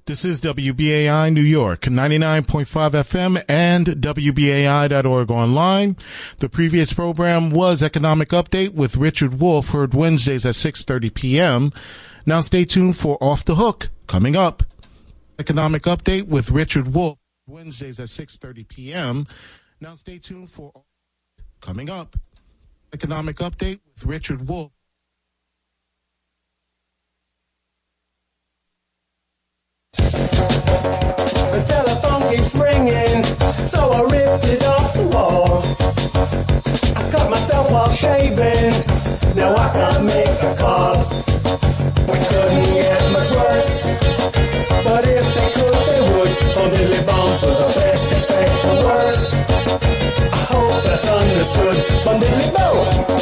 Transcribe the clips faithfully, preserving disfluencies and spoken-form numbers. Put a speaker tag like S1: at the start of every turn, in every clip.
S1: This is W B A I New York, ninety-nine point five F M and W B A I dot org online. The previous program was Economic Update with Richard Wolff, heard Wednesdays at six thirty p.m. Now stay tuned for Off the Hook, coming up. Economic Update with Richard Wolff, Wednesdays at six thirty p.m. Now stay tuned for coming up. Economic Update with Richard Wolff.
S2: The telephone keeps ringing, so I ripped it off the wall. I cut myself while shaving, now I can't make a call. We couldn't get much worse, but if they could, they would. From Dilly Bomb for the best, expect the worst. I hope that's understood. From Dilly Bomb.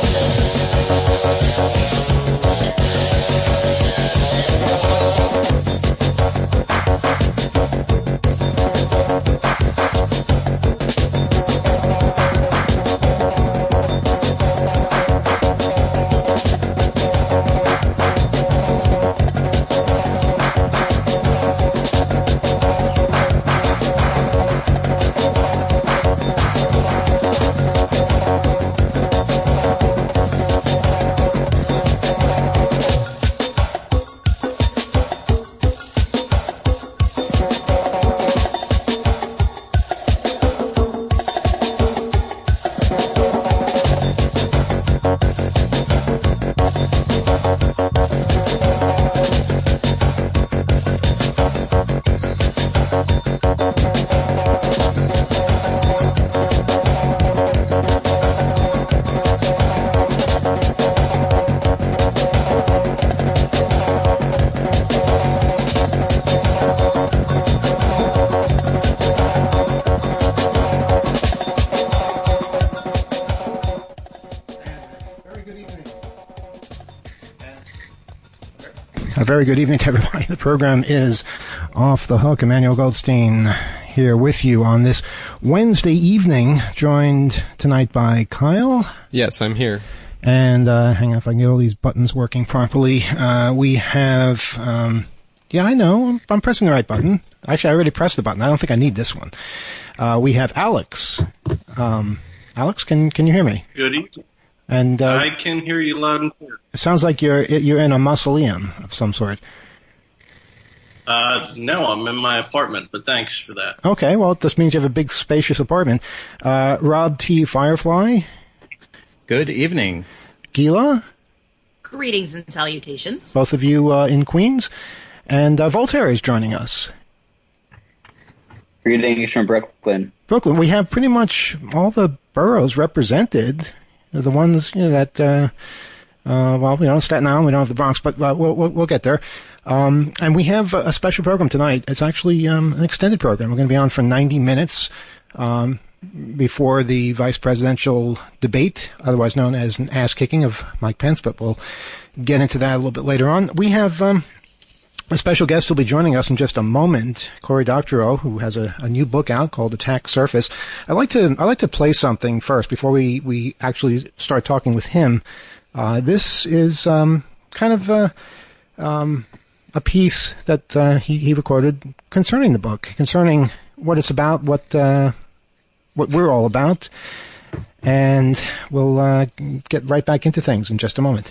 S3: Very good evening to everybody. The program is Off the Hook. Emmanuel Goldstein here with you on this Wednesday evening, joined tonight by Kyle.
S4: Yes, I'm here.
S3: And uh, hang on if I can get all these buttons working properly. Uh, we have, um, yeah, I know, I'm, I'm pressing the right button. Actually, I already pressed the button. I don't think I need this one. Uh, we have Alex. Um, Alex, can can you hear me?
S5: Good evening.
S3: And uh,
S5: I can hear you loud and clear.
S3: It sounds like you're you're in a mausoleum of some sort.
S5: Uh, no, I'm in my apartment, but thanks for that.
S3: Okay, well, this means you have a big, spacious apartment. Uh, Rob T. Firefly.
S6: Good evening.
S3: Gila.
S7: Greetings and salutations.
S3: Both of you uh, in Queens. And uh, Voltaire is joining us.
S8: Greetings from Brooklyn.
S3: Brooklyn. We have pretty much all the boroughs represented. The ones you know, that, uh, uh, well, we don't have Staten Island, we don't have the Bronx, but uh, we'll, we'll, we'll get there. Um, and we have a special program tonight. It's actually um, an extended program. We're going to be on for ninety minutes um, before the vice presidential debate, otherwise known as an ass-kicking of Mike Pence, but we'll get into that a little bit later on. We have um, a special guest who will be joining us in just a moment, Cory Doctorow, who has a, a new book out called Attack Surface. I'd like to I'd like to play something first before we, we actually start talking with him. Uh, this is um, kind of uh, um, a piece that uh, he, he recorded concerning the book, concerning what it's about, what uh, what we're all about, and we'll uh, get right back into things in just a moment.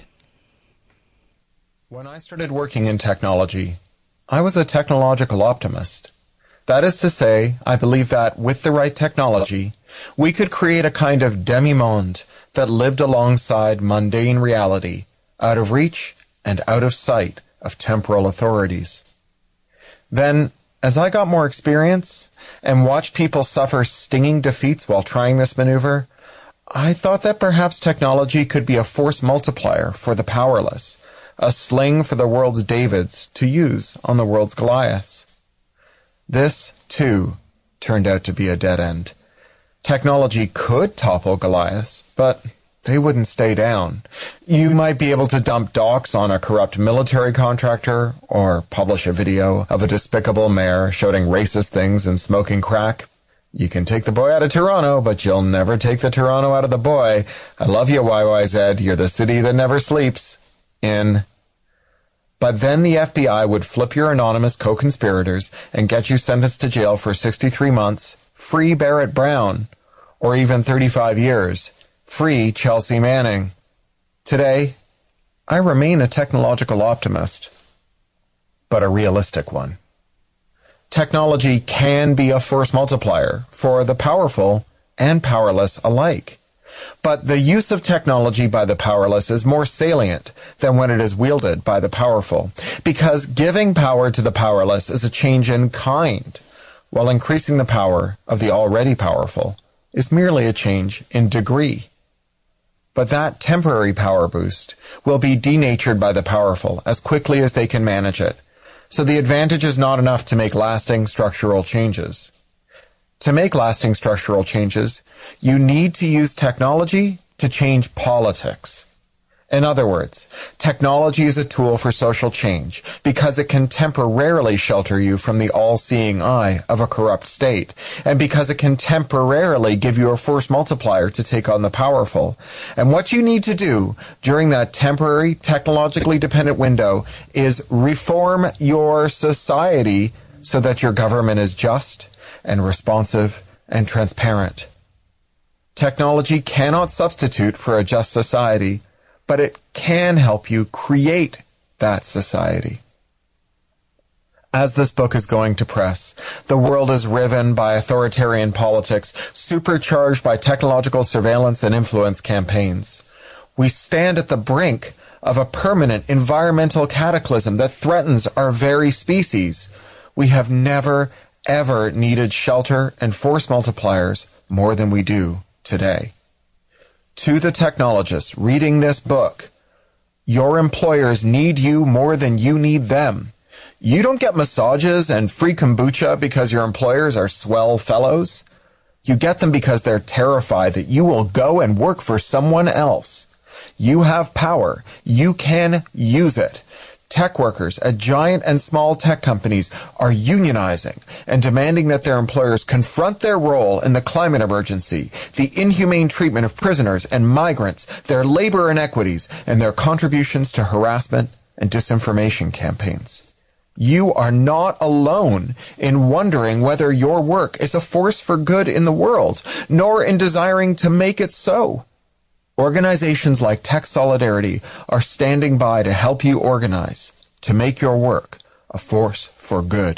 S9: When I started working in technology, I was a technological optimist. That is to say, I believe that with the right technology, we could create a kind of demi-monde that lived alongside mundane reality, out of reach and out of sight of temporal authorities. Then, as I got more experience and watched people suffer stinging defeats while trying this maneuver, I thought that perhaps technology could be a force multiplier for the powerless, a sling for the world's Davids to use on the world's Goliaths. This, too, turned out to be a dead end. Technology could topple Goliaths, but they wouldn't stay down. You might be able to dump docs on a corrupt military contractor, or publish a video of a despicable mayor shouting racist things and smoking crack. You can take the boy out of Toronto, but you'll never take the Toronto out of the boy. I love you, Y Y Z. You're the city that never sleeps. In. but then the F B I would flip your anonymous co-conspirators and get you sentenced to jail for sixty-three months, free Barrett Brown, or even thirty-five years, free Chelsea Manning. Today, I remain a technological optimist, but a realistic one. Technology can be a force multiplier for the powerful and powerless alike. But the use of technology by the powerless is more salient than when it is wielded by the powerful, because giving power to the powerless is a change in kind, while increasing the power of the already powerful is merely a change in degree. But that temporary power boost will be denatured by the powerful as quickly as they can manage it, so the advantage is not enough to make lasting structural changes. To make lasting structural changes, you need to use technology to change politics. In other words, technology is a tool for social change because it can temporarily shelter you from the all-seeing eye of a corrupt state, and because it can temporarily give you a force multiplier to take on the powerful. And what you need to do during that temporary, technologically dependent window is reform your society so that your government is just and responsive and transparent. Technology cannot substitute for a just society, but it can help you create that society. As this book is going to press, the world is riven by authoritarian politics, supercharged by technological surveillance and influence campaigns. We stand at the brink of a permanent environmental cataclysm that threatens our very species. We have never, ever needed shelter and force multipliers more than we do today. To the technologists reading this book, your employers need you more than you need them. You don't get massages and free kombucha because your employers are swell fellows. You get them because they're terrified that you will go and work for someone else. You have power. You can use it. Tech workers at giant and small tech companies are unionizing and demanding that their employers confront their role in the climate emergency, the inhumane treatment of prisoners and migrants, their labor inequities, and their contributions to harassment and disinformation campaigns. You are not alone in wondering whether your work is a force for good in the world, nor in desiring to make it so. Organizations like Tech Solidarity are standing by to help you organize, to make your work a force for good.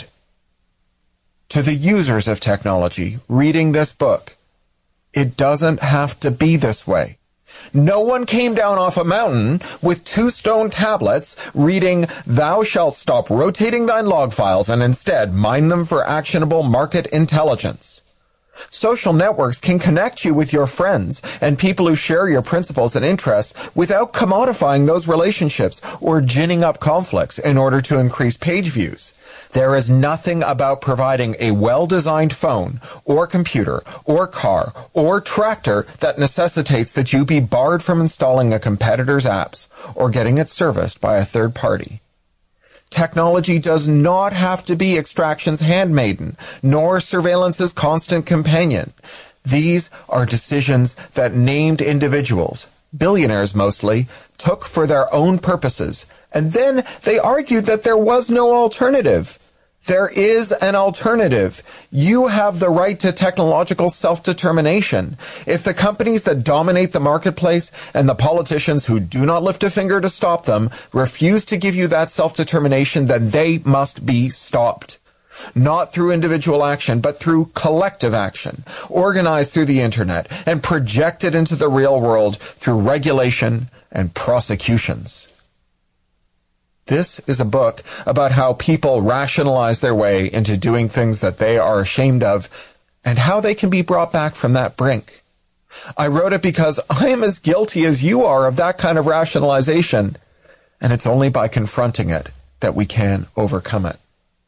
S9: To the users of technology reading this book, it doesn't have to be this way. No one came down off a mountain with two stone tablets reading, "Thou shalt stop rotating thine log files and instead mine them for actionable market intelligence." Social networks can connect you with your friends and people who share your principles and interests without commodifying those relationships or ginning up conflicts in order to increase page views. There is nothing about providing a well-designed phone or computer or car or tractor that necessitates that you be barred from installing a competitor's apps or getting it serviced by a third party. Technology does not have to be extraction's handmaiden, nor surveillance's constant companion. These are decisions that named individuals, billionaires mostly, took for their own purposes, and then they argued that there was no alternative. There is an alternative. You have the right to technological self-determination. If the companies that dominate the marketplace and the politicians who do not lift a finger to stop them refuse to give you that self-determination, then they must be stopped. Not through individual action, but through collective action, organized through the internet and projected into the real world through regulation and prosecutions. This is a book about how people rationalize their way into doing things that they are ashamed of and how they can be brought back from that brink. I wrote it because I am as guilty as you are of that kind of rationalization, and it's only by confronting it that we can overcome it.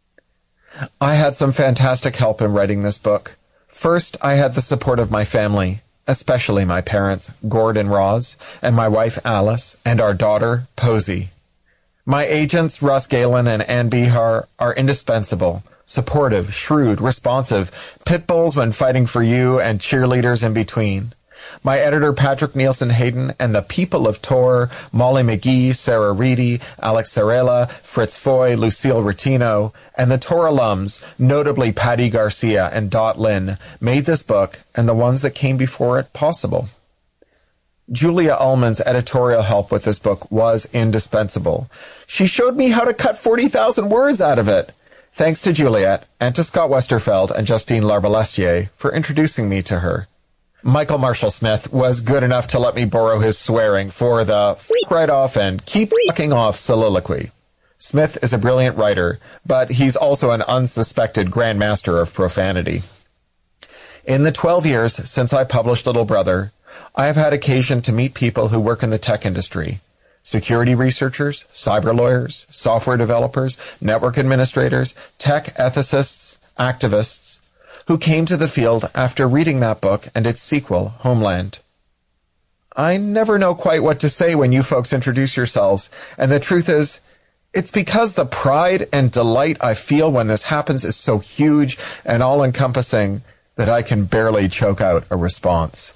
S9: I had some fantastic help in writing this book. First, I had the support of my family, especially my parents, Gord and Roz, and my wife, Alice, and our daughter, Posey. My agents, Russ Galen and Ann Bihar, are indispensable, supportive, shrewd, responsive, pit bulls when fighting for you, and cheerleaders in between. My editor, Patrick Nielsen Hayden, and the people of Tor, Molly McGee, Sarah Reedy, Alex Sarela, Fritz Foy, Lucille Rotino, and the Tor alums, notably Patty Garcia and Dot Lin, made this book and the ones that came before it possible. Julia Ullman's editorial help with this book was indispensable. She showed me how to cut forty thousand words out of it. Thanks to Juliet, and to Scott Westerfeld and Justine Larbalestier for introducing me to her. Michael Marshall Smith was good enough to let me borrow his swearing for the f*** right off and keep fucking off soliloquy. Smith is a brilliant writer, but he's also an unsuspected grandmaster of profanity. In the twelve years since I published Little Brother, I have had occasion to meet people who work in the tech industry. Security researchers, cyber lawyers, software developers, network administrators, tech ethicists, activists, who came to the field after reading that book and its sequel, Homeland. I never know quite what to say when you folks introduce yourselves, and the truth is, it's because the pride and delight I feel when this happens is so huge and all-encompassing that I can barely choke out a response.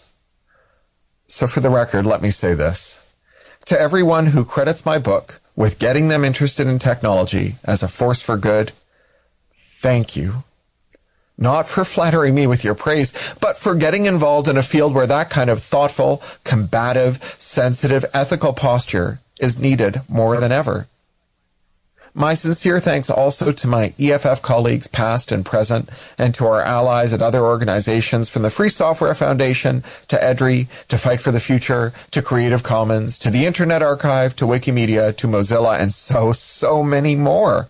S9: So for the record, let me say this. To everyone who credits my book with getting them interested in technology as a force for good, thank you. Not for flattering me with your praise, but for getting involved in a field where that kind of thoughtful, combative, sensitive, ethical posture is needed more than ever. My sincere thanks also to my E F F colleagues past and present, and to our allies at other organizations from the Free Software Foundation to EDRI, to Fight for the Future, to Creative Commons, to the Internet Archive, to Wikimedia, to Mozilla, and so, so many more.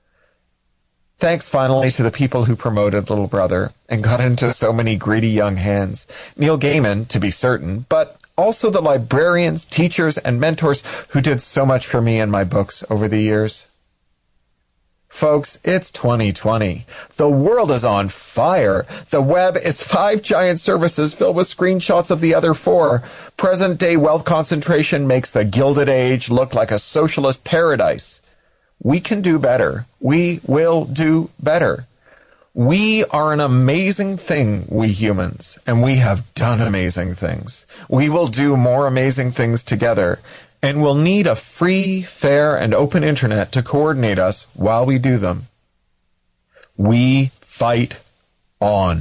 S9: Thanks finally to the people who promoted Little Brother and got into so many greedy young hands. Neil Gaiman, to be certain, but also the librarians, teachers, and mentors who did so much for me and my books over the years. Folks, it's twenty twenty. The world is on fire. The web is five giant services filled with screenshots of the other four. Present-day wealth concentration makes the Gilded Age look like a socialist paradise. We can do better. We will do better. We are an amazing thing, we humans, and we have done amazing things. We will do more amazing things together. And we'll need a free, fair, and open internet to coordinate us while we do them. We fight on.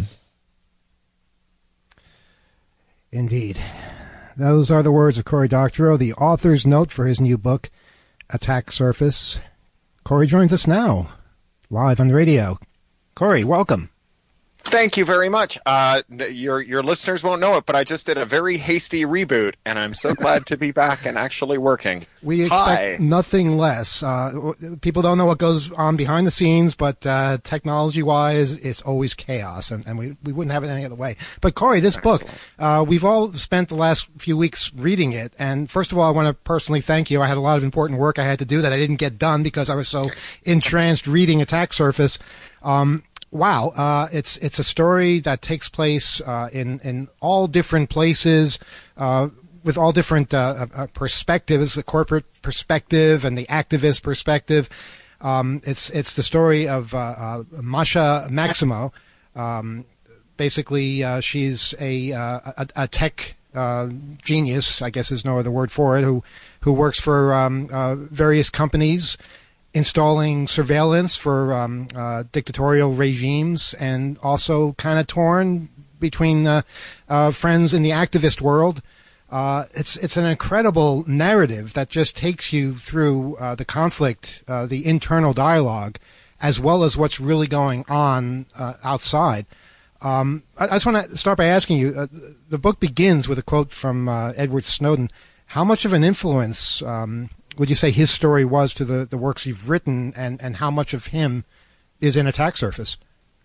S3: Indeed. Those are the words of Cory Doctorow, the author's note for his new book, Attack Surface. Cory joins us now, live on the radio. Cory, welcome.
S4: Thank you very much. Uh, your your listeners won't know it, but I just did a very hasty reboot, and I'm so glad to be back and actually working.
S3: We expect
S4: Hi.
S3: nothing less. Uh, people don't know what goes on behind the scenes, but uh, technology-wise, it's always chaos, and, and we, we wouldn't have it any other way. But, Cory, this
S4: Excellent.
S3: book, uh, we've all spent the last few weeks reading it, and first of all, I want to personally thank you. I had a lot of important work I had to do that I didn't get done because I was so entranced reading Attack Surface. Um Wow, uh, it's it's a story that takes place uh, in in all different places, uh, with all different uh, uh, perspectives, the corporate perspective and the activist perspective. Um, it's it's the story of uh, uh, Masha Maximo. Um, basically, uh, she's a, uh, a a tech uh, genius, I guess is no other word for it, who who works for um, uh, various companies, installing surveillance for um, uh, dictatorial regimes, and also kind of torn between uh, uh, friends in the activist world. Uh, it's it's an incredible narrative that just takes you through uh, the conflict, uh, the internal dialogue, as well as what's really going on uh, outside. Um, I, I just want to start by asking you, uh, the book begins with a quote from uh, Edward Snowden. How much of an influence um, would you say his story was to the, the works you've written, and, and how much of him is in Attack Surface?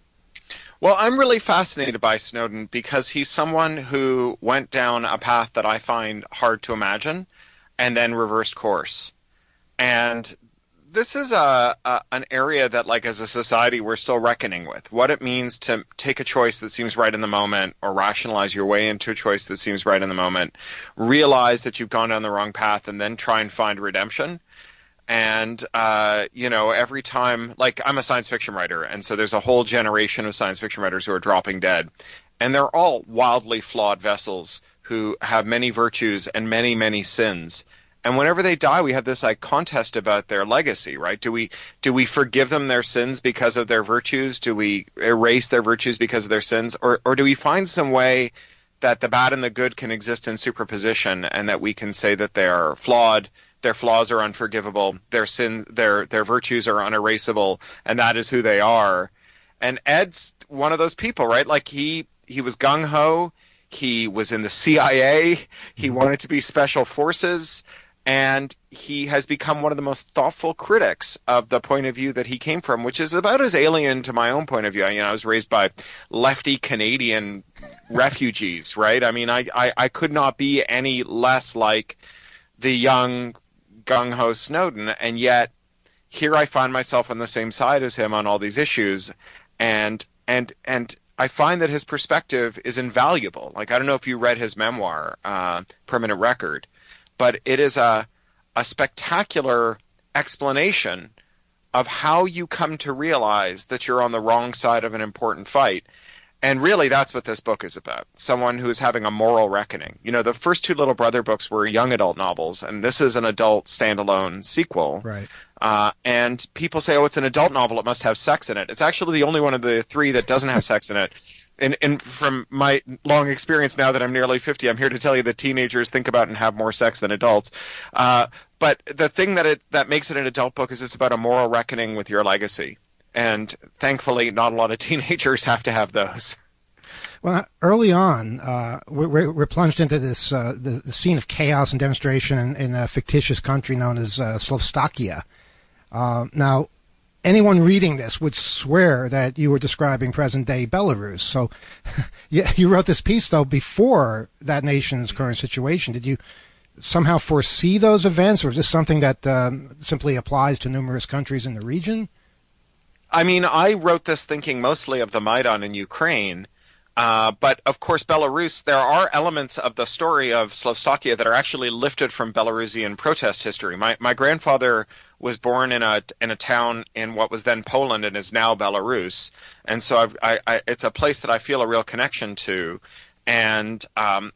S4: Well, I'm really fascinated by Snowden because he's someone who went down a path that I find hard to imagine and then reversed course. And this is a, a an area that, like, as a society, we're still reckoning with. What it means to take a choice that seems right in the moment, or rationalize your way into a choice that seems right in the moment, realize that you've gone down the wrong path, and then try and find redemption. And, uh, you know, every time, like, I'm a science fiction writer, and so there's a whole generation of science fiction writers who are dropping dead. And they're all wildly flawed vessels who have many virtues and many, many sins. And whenever they die, we have this like contest about their legacy, right? Do we do we forgive them their sins because of their virtues? Do we erase their virtues because of their sins? Or or do we find some way that the bad and the good can exist in superposition, and that we can say that they are flawed, their flaws are unforgivable, their sin, their their virtues are unerasable, and that is who they are? And Ed's one of those people, right? Like he he was gung ho, he was in the C I A, he wanted to be special forces. And he has become one of the most thoughtful critics of the point of view that he came from, which is about as alien to my own point of view. You know, I was raised by lefty Canadian refugees, right? I mean, I, I, I could not be any less like the young gung-ho Snowden, and yet here I find myself on the same side as him on all these issues, and and and I find that his perspective is invaluable. Like, I don't know if you read his memoir, uh, Permanent Record, but it is a, a spectacular explanation of how you come to realize that you're on the wrong side of an important fight. And really, that's what this book is about. Someone who is having a moral reckoning. You know, the first two Little Brother books were young adult novels, and this is an adult standalone sequel.
S3: Right.
S4: Uh, and people say, oh, it's an adult novel, it must have sex in it. It's actually the only one of the three that doesn't have sex in it. And, and from my long experience now that I'm nearly fifty, I'm here to tell you that teenagers think about and have more sex than adults. Uh, but the thing that it that makes it an adult book is it's about a moral reckoning with your legacy. And thankfully, not a lot of teenagers have to have those.
S3: Well, early on, uh, we're, we're plunged into this uh, the, the scene of chaos and demonstration in, in a fictitious country known as uh, Slovakia. Uh, now, anyone reading this would swear that you were describing present-day Belarus. So, yeah, you wrote this piece, though, before that nation's current situation. Did you somehow foresee those events, or is this something that um, simply applies to numerous countries in the region?
S4: I mean, I wrote this thinking mostly of the Maidan in Ukraine. Uh, but, of course, Belarus, there are elements of the story of Slovakia that are actually lifted from Belarusian protest history. My my grandfather was born in a in a town in what was then Poland and is now Belarus. And so I've, I, I, it's a place that I feel a real connection to. And um,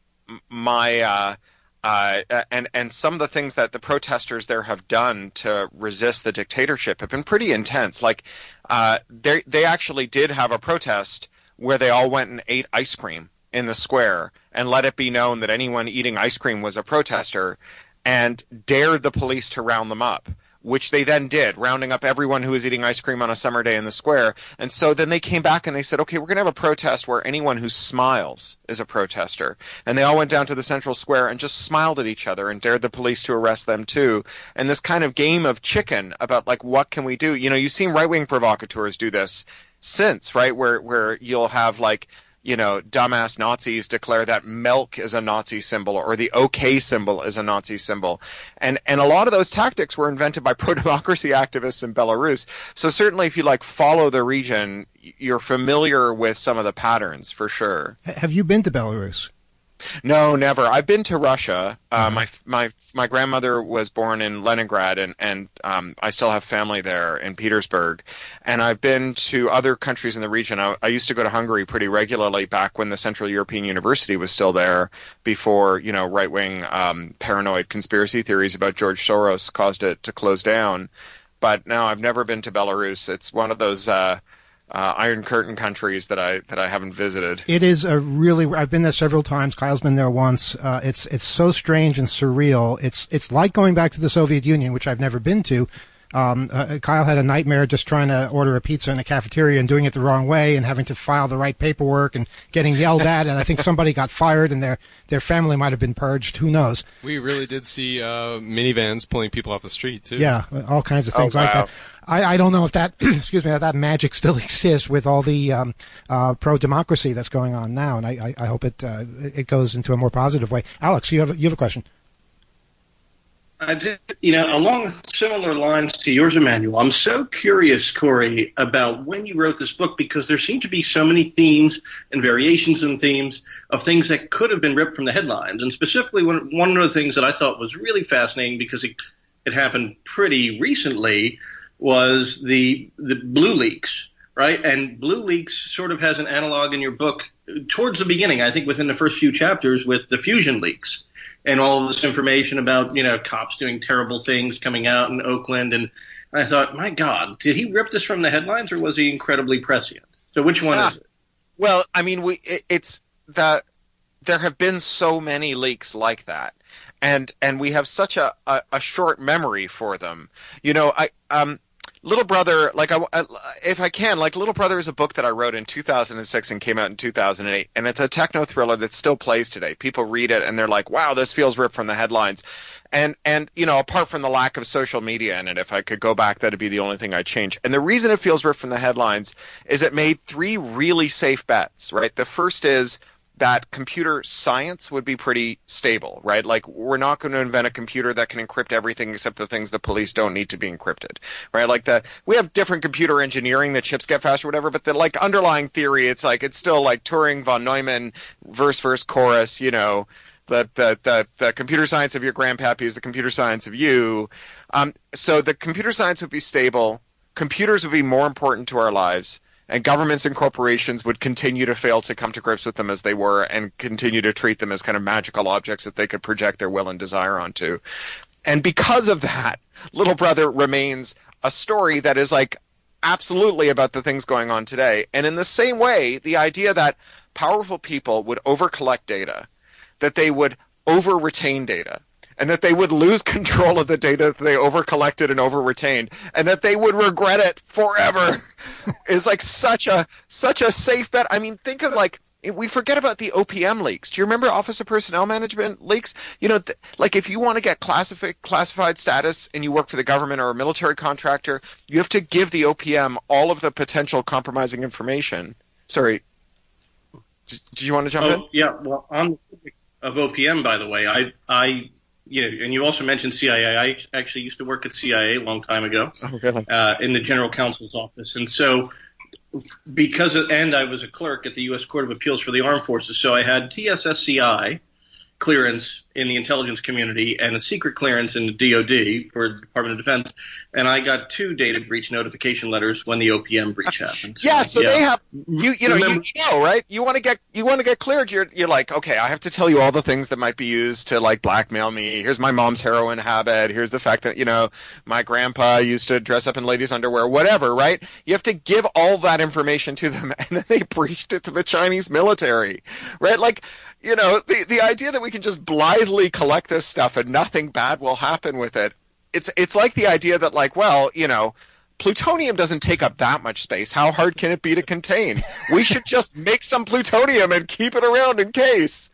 S4: my uh, uh, and, and some of the things that the protesters there have done to resist the dictatorship have been pretty intense. Like, uh, they they actually did have a protest where they all went and ate ice cream in the square and let it be known that anyone eating ice cream was a protester, and dared the police to round them up, which they then did, rounding up everyone who was eating ice cream on a summer day in the square. And so then they came back and they said, okay, we're going to have a protest where anyone who smiles is a protester. And they all went down to the central square and just smiled at each other and dared the police to arrest them too. And this kind of game of chicken about, like, what can we do? You know, you've seen right-wing provocateurs do this since, right, where where you'll have, like, you know, dumbass Nazis declare that milk is a Nazi symbol or the OK symbol is a Nazi symbol. And and a lot of those tactics were invented by pro-democracy activists in Belarus. So certainly if you, like, follow the region, you're familiar with some of the patterns, for sure.
S3: Have you been to Belarus?
S4: No, never. I've been to Russia. Uh, my my my grandmother was born in Leningrad, and and um, I still have family there in Petersburg. And I've been to other countries in the region. I, I used to go to Hungary pretty regularly back when the Central European University was still there, before, you know, right-wing um, paranoid conspiracy theories about George Soros caused it to close down. But no, I've never been to Belarus. It's one of those Uh, Uh, Iron Curtain countries that I that I haven't visited.
S3: It is a really. I've been there several times. Kyle's been there once. Uh, it's it's so strange and surreal. It's it's like going back to the Soviet Union, which I've never been to. Um, uh, Kyle had a nightmare just trying to order a pizza in a cafeteria and doing it the wrong way and having to file the right paperwork and getting yelled at. And I think somebody got fired and their their family might have been purged. Who knows?
S8: We really did see uh, minivans pulling people off the street too.
S3: Yeah, all kinds of things
S4: oh,
S3: like
S4: wow.
S3: that. I, I don't know if that, excuse me, if that magic still exists with all the um, uh, pro-democracy that's going on now, and I, I, I hope it uh, it goes into a more positive way. Alex, you have a, you have a question?
S5: I did, you know, along similar lines to yours, Emmanuel. I'm so curious, Corey, about when you wrote this book, because there seem to be so many themes and variations in themes of things that could have been ripped from the headlines. And specifically, one, one of the things that I thought was really fascinating, because it, it happened pretty recently, was the the Blue Leaks, right? And Blue Leaks sort of has an analog in your book towards the beginning, I think within the first few chapters with the fusion leaks and all of this information about, you know, cops doing terrible things coming out in Oakland. And I thought, my God, did he rip this from the headlines or was he incredibly prescient? So which one
S4: yeah.
S5: is it?
S4: Well, I mean, we it, it's the there have been so many leaks like that. And and we have such a, a, a short memory for them. You know, I um Little Brother, like I, if I can, like Little Brother is a book that I wrote in two thousand six and came out in two thousand eight, and it's a techno thriller that still plays today. People read it and they're like, "Wow, this feels ripped from the headlines." And and you know, apart from the lack of social media in it, if I could go back, that'd be the only thing I'd change. And the reason it feels ripped from the headlines is it made three really safe bets, right? The first is that computer science would be pretty stable, right? Like, we're not going to invent a computer that can encrypt everything except the things the police don't need to be encrypted, right? Like, the we have different computer engineering, the chips get faster, whatever, but the like underlying theory, it's like it's still like Turing, von Neumann, verse, verse, chorus, you know. The, the the the computer science of your grandpappy is the computer science of you. Um, so the computer science would be stable. Computers would be more important to our lives. And governments and corporations would continue to fail to come to grips with them as they were and continue to treat them as kind of magical objects that they could project their will and desire onto. And because of that, Little Brother remains a story that is like absolutely about the things going on today. And in the same way, the idea that powerful people would over-collect data, that they would over-retain data, and that they would lose control of the data that they over-collected and over-retained, and that they would regret it forever is like such a such a safe bet. I mean, think of like, we forget about the O P M leaks. Do you remember Office of Personnel Management leaks? You know, th- like if you want to get classified classified status and you work for the government or a military contractor, you have to give the O P M all of the potential compromising information. Sorry, d- do you want to jump
S5: oh,
S4: in?
S5: Yeah, well, on the subject of O P M, by the way, I I. You know, and you also mentioned C I A. I actually used to work at C I A a long time ago
S4: oh, really?
S5: uh, in the general counsel's office. And so because of, and I was a clerk at the U S Court of Appeals for the Armed Forces, so I had T S S C I clearance in the intelligence community and a secret clearance in the D O D for the Department of Defense. And I got two data breach notification letters when the O P M breach happened.
S4: Yeah, so yeah. they have you you know
S5: Remember,
S4: you know right. You want to get you want to get cleared. You're you're like, okay, I have to tell you all the things that might be used to like blackmail me. Here's my mom's heroin habit. Here's the fact that you know my grandpa used to dress up in ladies' underwear. Whatever, right? You have to give all that information to them, and then they breached it to the Chinese military, right? Like. You know, the, the idea that we can just blithely collect this stuff and nothing bad will happen with it, it's it's like the idea that, like, well, you know, plutonium doesn't take up that much space. How hard can it be to contain? We should just make some plutonium and keep it around in case.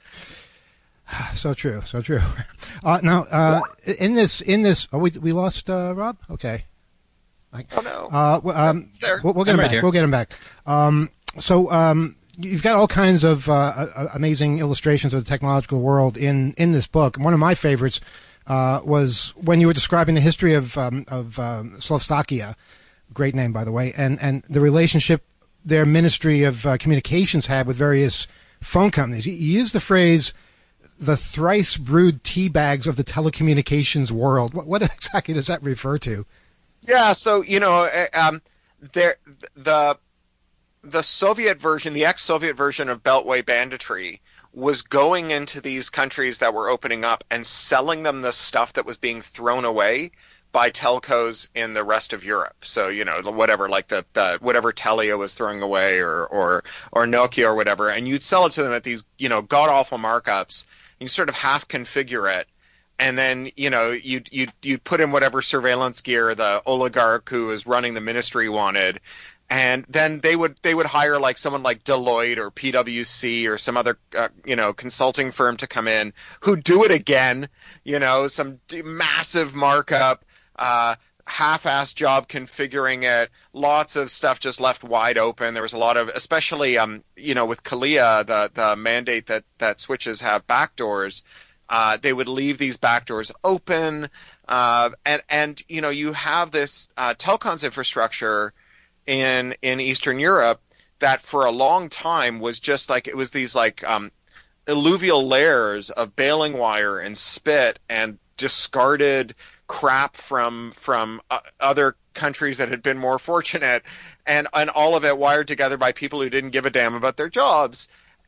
S3: So true, so true. Uh, now, uh, in this, in this, oh, we we lost uh, Rob. Okay.
S4: I, oh no.
S3: Uh, um,
S4: there.
S3: We'll, we'll get
S6: I'm
S3: him
S6: right
S3: back.
S6: here.
S3: We'll get him back. Um, so. Um, You've got all kinds of uh, amazing illustrations of the technological world in, in this book. One of my favorites uh, was when you were describing the history of um, of um, Slovakia, great name by the way, and, and the relationship their Ministry of uh, Communications had with various phone companies. You used the phrase "the thrice brewed tea bags of the telecommunications world." What, what exactly does that refer to?
S4: Yeah, so you know, um, there the. The Soviet version, the ex-Soviet version of Beltway banditry was going into these countries that were opening up and selling them the stuff that was being thrown away by telcos in the rest of Europe. So, you know, whatever, like the, the whatever Telia was throwing away or, or, or Nokia or whatever, and you'd sell it to them at these, you know, god-awful markups. You sort of half configure it. And then, you know, you'd, you'd, you'd put in whatever surveillance gear the oligarch who was running the ministry wanted. And then they would they would hire like someone like Deloitte or P W C or some other uh, you know consulting firm to come in who do it again, you know, some massive markup, uh, half-assed job configuring it, lots of stuff just left wide open. There was a lot of, especially um you know with CALIA, the the mandate that that switches have backdoors. Uh, they would leave these backdoors open, uh, and and you know you have this uh, telecoms infrastructure in in Eastern Europe that for a long time was just like it was these like um, alluvial layers of baling wire and spit and discarded crap from from uh, other countries that had been more fortunate, and and all of it wired together by people who didn't give a damn about their jobs.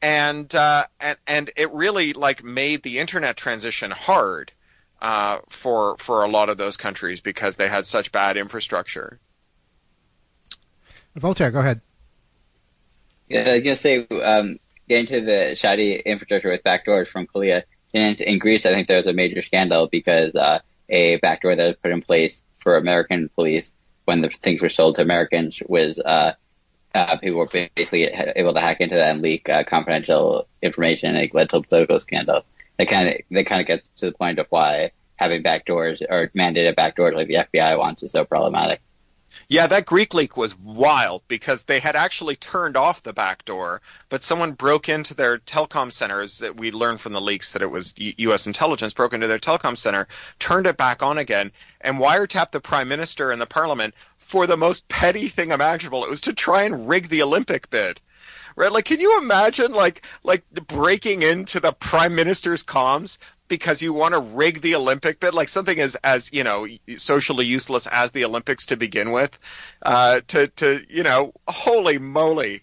S4: and uh, and and it really like made the internet transition hard uh, for for a lot of those countries because they had such bad infrastructure.
S3: Voltaire, go ahead.
S10: Yeah, I was going to say, um, getting to the shoddy infrastructure with backdoors from Kalia. In, in Greece, I think there was a major scandal because uh, a backdoor that was put in place for American police when the things were sold to Americans was uh, uh, people were basically able to hack into that and leak uh, confidential information, and it led to a political scandal. That kind of that kind of gets to the point of why having backdoors or mandated backdoors like the F B I wants is so problematic.
S4: Yeah, that Greek leak was wild because they had actually turned off the back door, but someone broke into their telecom centers. That we learned from the leaks that it was U S intelligence broke into their telecom center, turned it back on again, and wiretapped the prime minister and the parliament for the most petty thing imaginable. It was to try and rig the Olympic bid. Right? Like, can you imagine, like, like breaking into the prime minister's comms because you want to rig the Olympic bid, like something as, as you know, socially useless as the Olympics to begin with, uh, to, to, you know, holy moly.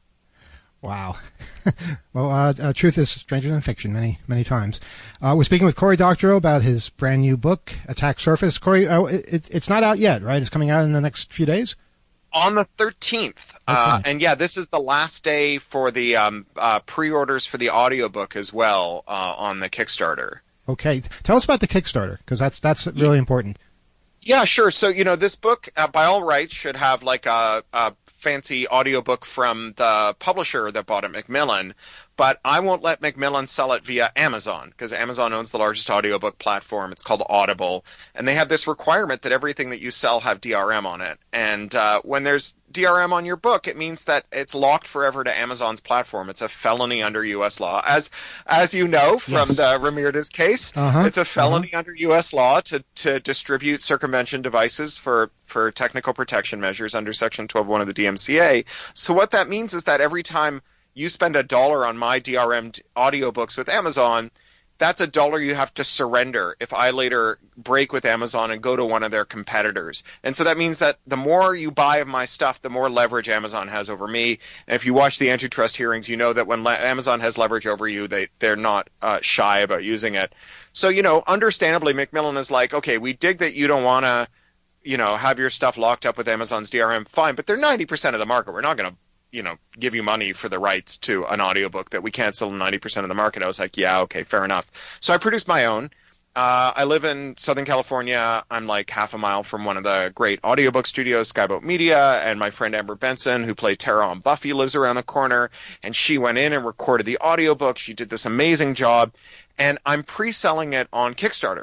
S3: Wow. well, uh, uh, truth is stranger than fiction many, many times. Uh, we're speaking with Cory Doctorow about his brand new book, Attack Surface. Cory, uh, it, it's not out yet, right? It's coming out in the next few days?
S4: On the thirteenth. Okay. Uh, and yeah, this is the last day for the um, uh, pre-orders for the audiobook as well uh, on the Kickstarter.
S3: Okay. Tell us about the Kickstarter, because that's that's really important.
S4: Yeah, sure. So, you know, this book, uh, by all rights, should have like a, a fancy audiobook from the publisher that bought it, Macmillan. But I won't let Macmillan sell it via Amazon because Amazon owns the largest audiobook platform. It's called Audible. And they have this requirement that everything that you sell have D R M on it. And uh, when there's D R M on your book, it means that it's locked forever to Amazon's platform. It's a felony under U S law. As as you know from yes. the Ramirez case, uh-huh. it's a felony uh-huh. under U S law to, to distribute circumvention devices for, for technical protection measures under Section twelve point one of the D M C A. So what that means is that every time you spend a dollar on my D R M audiobooks with Amazon, that's a dollar you have to surrender if I later break with Amazon and go to one of their competitors. And so that means that the more you buy of my stuff, the more leverage Amazon has over me. And if you watch the antitrust hearings, you know that when le- Amazon has leverage over you, they, they're not uh, shy about using it. So, you know, understandably, Macmillan is like, okay, we dig that you don't want to, you know, have your stuff locked up with Amazon's D R M. Fine, but they're ninety percent of the market. We're not going to you know, give you money for the rights to an audiobook that we can't sell in ninety percent of the market. I was like, yeah, okay, fair enough. So I produced my own. Uh, I live in Southern California. I'm like half a mile from one of the great audiobook studios, Skyboat Media, and my friend Amber Benson, who played Tara on Buffy, lives around the corner, and she went in and recorded the audiobook. She did this amazing job, and I'm pre-selling it on Kickstarter.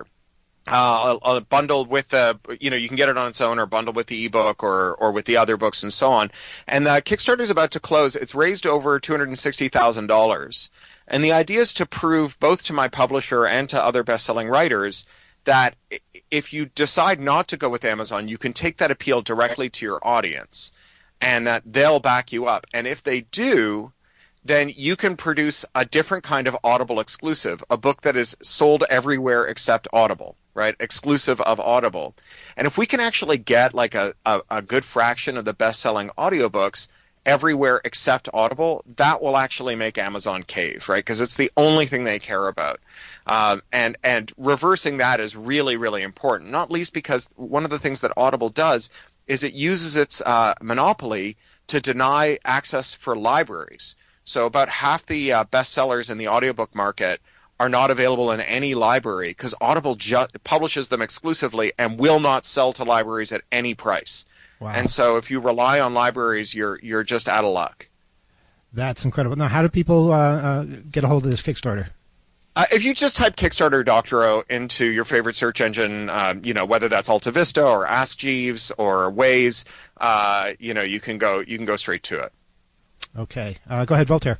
S4: Uh, uh, bundled with the, you know, you can get it on its own or bundled with the ebook or, or with the other books and so on. And the Kickstarter is about to close. It's raised over two hundred sixty thousand dollars. And the idea is to prove both to my publisher and to other best-selling writers that if you decide not to go with Amazon, you can take that appeal directly to your audience and that they'll back you up. And if they do, then you can produce a different kind of Audible exclusive, a book that is sold everywhere except Audible, right? Exclusive of Audible. And if we can actually get like a, a, a good fraction of the best-selling audiobooks everywhere except Audible, that will actually make Amazon cave, right? Because it's the only thing they care about. Um, and, and reversing that is really, really important, not least because one of the things that Audible does is it uses its uh, monopoly to deny access for libraries. So about half the uh, bestsellers in the audiobook market are not available in any library because Audible ju- publishes them exclusively and will not sell to libraries at any price. Wow. And so if you rely on libraries, you're you're just out of luck.
S3: That's incredible. Now, how do people uh, uh, get a hold of this Kickstarter?
S4: Uh, if you just type Kickstarter Doctorow into your favorite search engine, um, you know, whether that's Alta Vista or Ask Jeeves or Waze, uh, you know, you can go you can go straight to it.
S3: Okay. Uh, go ahead, Voltaire.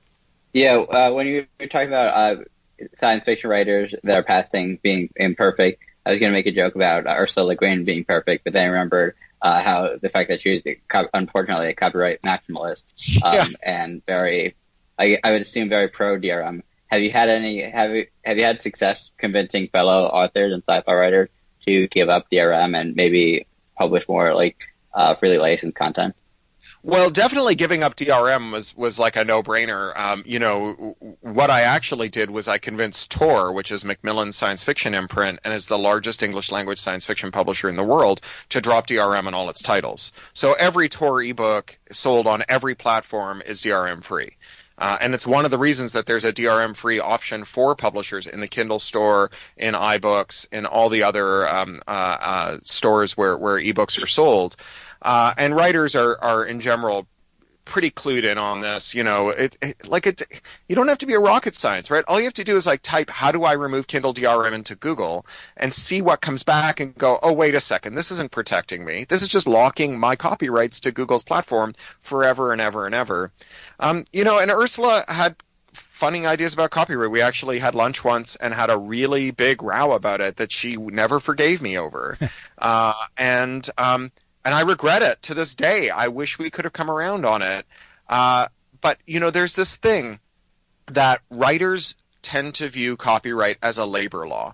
S10: Yeah, uh, when you were talking about uh, science fiction writers that are past things being imperfect, I was going to make a joke about uh, Ursula Le Guin being perfect, but then I remembered uh, how the fact that she was, the, unfortunately, a copyright maximalist um, yeah. and very, I, I would assume, very pro-D R M. Have you had any? Have you have you had success convincing fellow authors and sci-fi writers to give up D R M and maybe publish more like uh, freely licensed content?
S4: Well, definitely giving up D R M was, was like a no-brainer. Um, you know, what I actually did was I convinced Tor, which is Macmillan's science fiction imprint and is the largest English language science fiction publisher in the world, to drop D R M on all its titles. So every Tor ebook sold on every platform is D R M free. Uh, and it's one of the reasons that there's a D R M free option for publishers in the Kindle store, in iBooks, in all the other um, uh, uh, stores where, where ebooks are sold. Uh, and writers are, are in general pretty clued in on this. You know, it, it like it. You don't have to be a rocket science, right? All you have to do is like type "How do I remove Kindle D R M" into Google and see what comes back, and go, "Oh, wait a second, this isn't protecting me. This is just locking my copyrights to Google's platform forever and ever and ever." Um, you know, and Ursula had funny ideas about copyright. We actually had lunch once and had a really big row about it that she never forgave me over, uh, and. Um, And I regret it to this day. I wish we could have come around on it. Uh, but, you know, there's this thing that writers tend to view copyright as a labor law.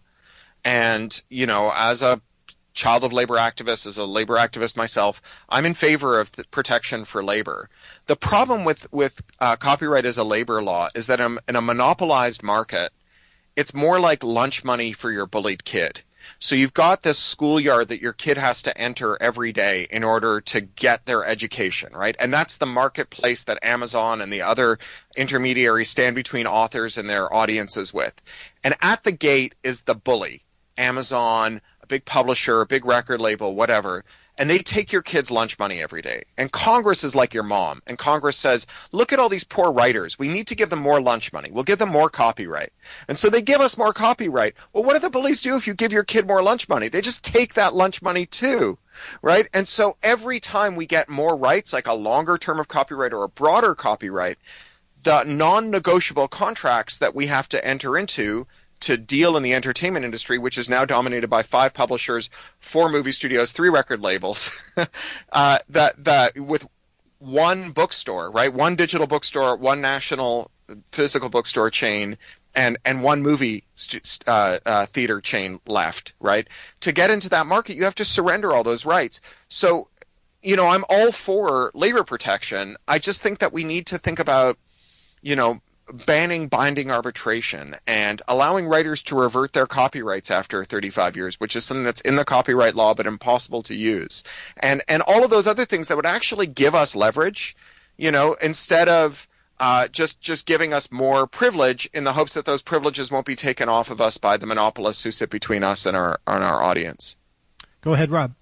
S4: And, you know, as a child of labor activist, as a labor activist myself, I'm in favor of the protection for labor. The problem with, with uh, copyright as a labor law is that in, in a monopolized market, it's more like lunch money for your bullied kid. So you've got this schoolyard that your kid has to enter every day in order to get their education, right? And that's the marketplace that Amazon and the other intermediaries stand between authors and their audiences with. And at the gate is the bully, Amazon, a big publisher, a big record label, whatever. And they take your kids' lunch money every day. And Congress is like your mom. And Congress says, look at all these poor writers. We need to give them more lunch money. We'll give them more copyright. And so they give us more copyright. Well, what do the bullies do if you give your kid more lunch money? They just take that lunch money too, right? And so every time we get more rights, like a longer term of copyright or a broader copyright, the non-negotiable contracts that we have to enter into to deal in the entertainment industry, which is now dominated by five publishers, four movie studios, three record labels, uh, that that with one bookstore, right, one digital bookstore, one national physical bookstore chain, and and one movie stu- uh, uh, theater chain left, right? To get into that market, you have to surrender all those rights. So, you know, I'm all for labor protection. I just think that we need to think about, you know, banning binding arbitration and allowing writers to revert their copyrights after thirty-five years, which is something that's in the copyright law but impossible to use. And and all of those other things that would actually give us leverage, you know, instead of uh, just just giving us more privilege in the hopes that those privileges won't be taken off of us by the monopolists who sit between us and our and our audience.
S3: Go ahead, Rob.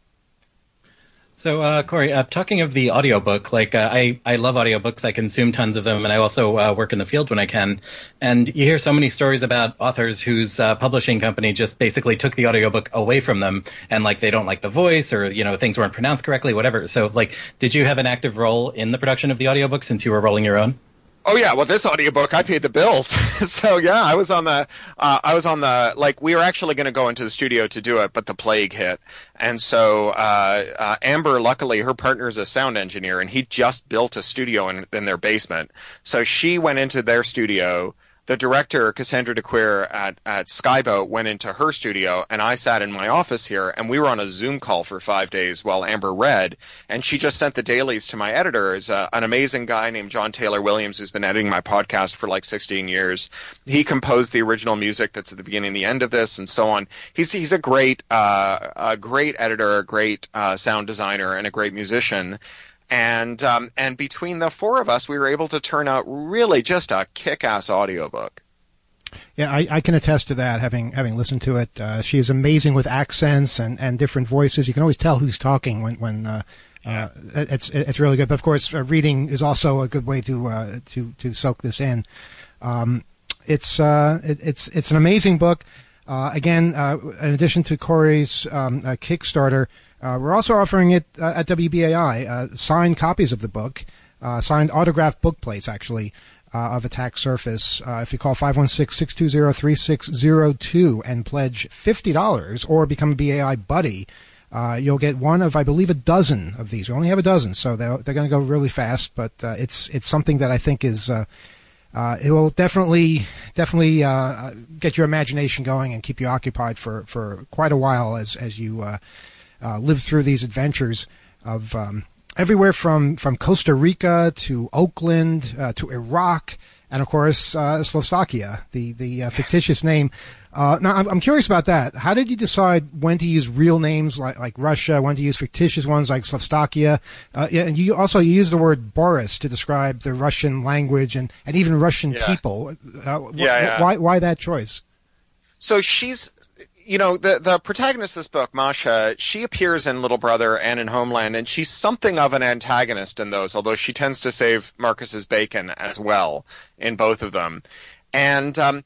S6: So, uh, Corey, uh, talking of the audiobook, like uh, I, I love audiobooks. I consume tons of them, and I also uh, work in the field when I can. And you hear so many stories about authors whose uh, publishing company just basically took the audiobook away from them, and like they don't like the voice, or you know things weren't pronounced correctly, whatever. So, like, did you have an active role in the production of the audiobook since you were rolling your own?
S4: Oh yeah, well this audiobook I paid the bills. So yeah, I was on the uh, I was on the like we were actually going to go into the studio to do it, but the plague hit. And so uh, uh, Amber, luckily her partner is a sound engineer and he just built a studio in, in their basement. So she went into their studio. The director, Cassandra DeQueer at, at Skyboat, went into her studio, and I sat in my office here, and we were on a Zoom call for five days while Amber read, and she just sent the dailies to my editors, uh, an amazing guy named John Taylor Williams, who's been editing my podcast for like sixteen years. He composed the original music that's at the beginning and the end of this, and so on. He's he's a great uh, a great editor, a great uh, sound designer, and a great musician. And um, and between the four of us, we were able to turn out really just a kick-ass audiobook.
S3: Yeah, I, I can attest to that, having having listened to it. Uh, she is amazing with accents and, and different voices. You can always tell who's talking when when uh, uh, it's it's really good. But of course, uh, reading is also a good way to uh, to to soak this in. Um, it's uh, it, it's it's an amazing book. Uh, again, uh, in addition to Corey's um, uh, Kickstarter. Uh, we're also offering it uh, at W B A I, uh, signed copies of the book, uh, signed autographed book plates, actually, uh, of Attack Surface. Uh, if you call five one six, six two zero, three six zero two and pledge fifty dollars or become a B A I buddy, uh, you'll get one of, I believe, a dozen of these. We only have a dozen, so they're, they're going to go really fast, but uh, it's it's something that I think is... Uh, uh, it will definitely definitely uh, get your imagination going and keep you occupied for, for quite a while as, as you... Uh, Uh, live through these adventures of um, everywhere from, from Costa Rica to Oakland uh, to Iraq, and of course uh, Slovakia, the the uh, fictitious name. Uh, now, I'm, I'm curious about that. How did you decide when to use real names like, like Russia, when to use fictitious ones like Slovakia? Uh, yeah, and you also you use the word Boris to describe the Russian language and, and even Russian
S4: yeah.
S3: people. Uh, wh-
S4: yeah, yeah.
S3: Why why that choice?
S4: So she's, you know, the the protagonist of this book, Masha, she appears in Little Brother and in Homeland, and she's something of an antagonist in those, although she tends to save Marcus's bacon as well in both of them. And um,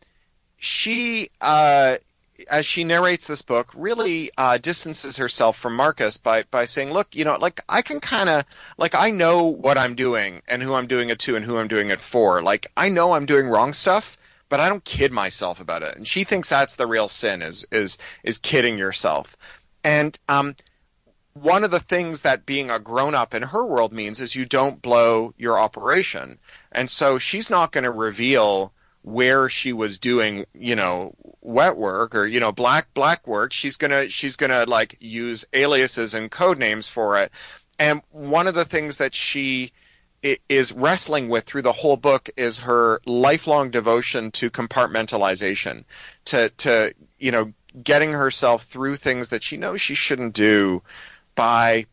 S4: she, uh, as she narrates this book, really uh, distances herself from Marcus by, by saying, look, you know, like, I can kind of, like, I know what I'm doing and who I'm doing it to and who I'm doing it for. Like, I know I'm doing wrong stuff, but I don't kid myself about it. And she thinks that's the real sin, is is is kidding yourself. And um, one of the things that being a grown-up in her world means is you don't blow your operation. And so she's not going to reveal where she was doing, you know, wet work or, you know, black black work. She's gonna she's gonna like use aliases and code names for it. And one of the things that she is wrestling with through the whole book is her lifelong devotion to compartmentalization, to to you know getting herself through things that she knows she shouldn't do, by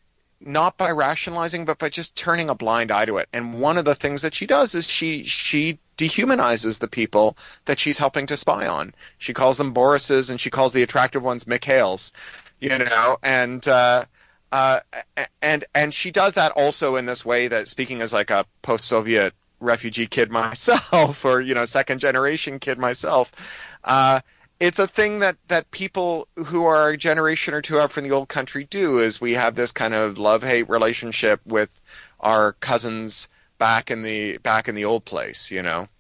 S4: not by rationalizing, but by just turning a blind eye to it. And one of the things that she does is she she dehumanizes the people that she's helping to spy on. She calls them Borises, and she calls the attractive ones Mikhails, you know, and uh, uh, and and she does that also in this way that, speaking as like a post-Soviet refugee kid myself, or you know, second generation kid myself, uh, it's a thing that, that people who are a generation or two out from the old country do, is we have this kind of love-hate relationship with our cousins back in the back in the old place, you know.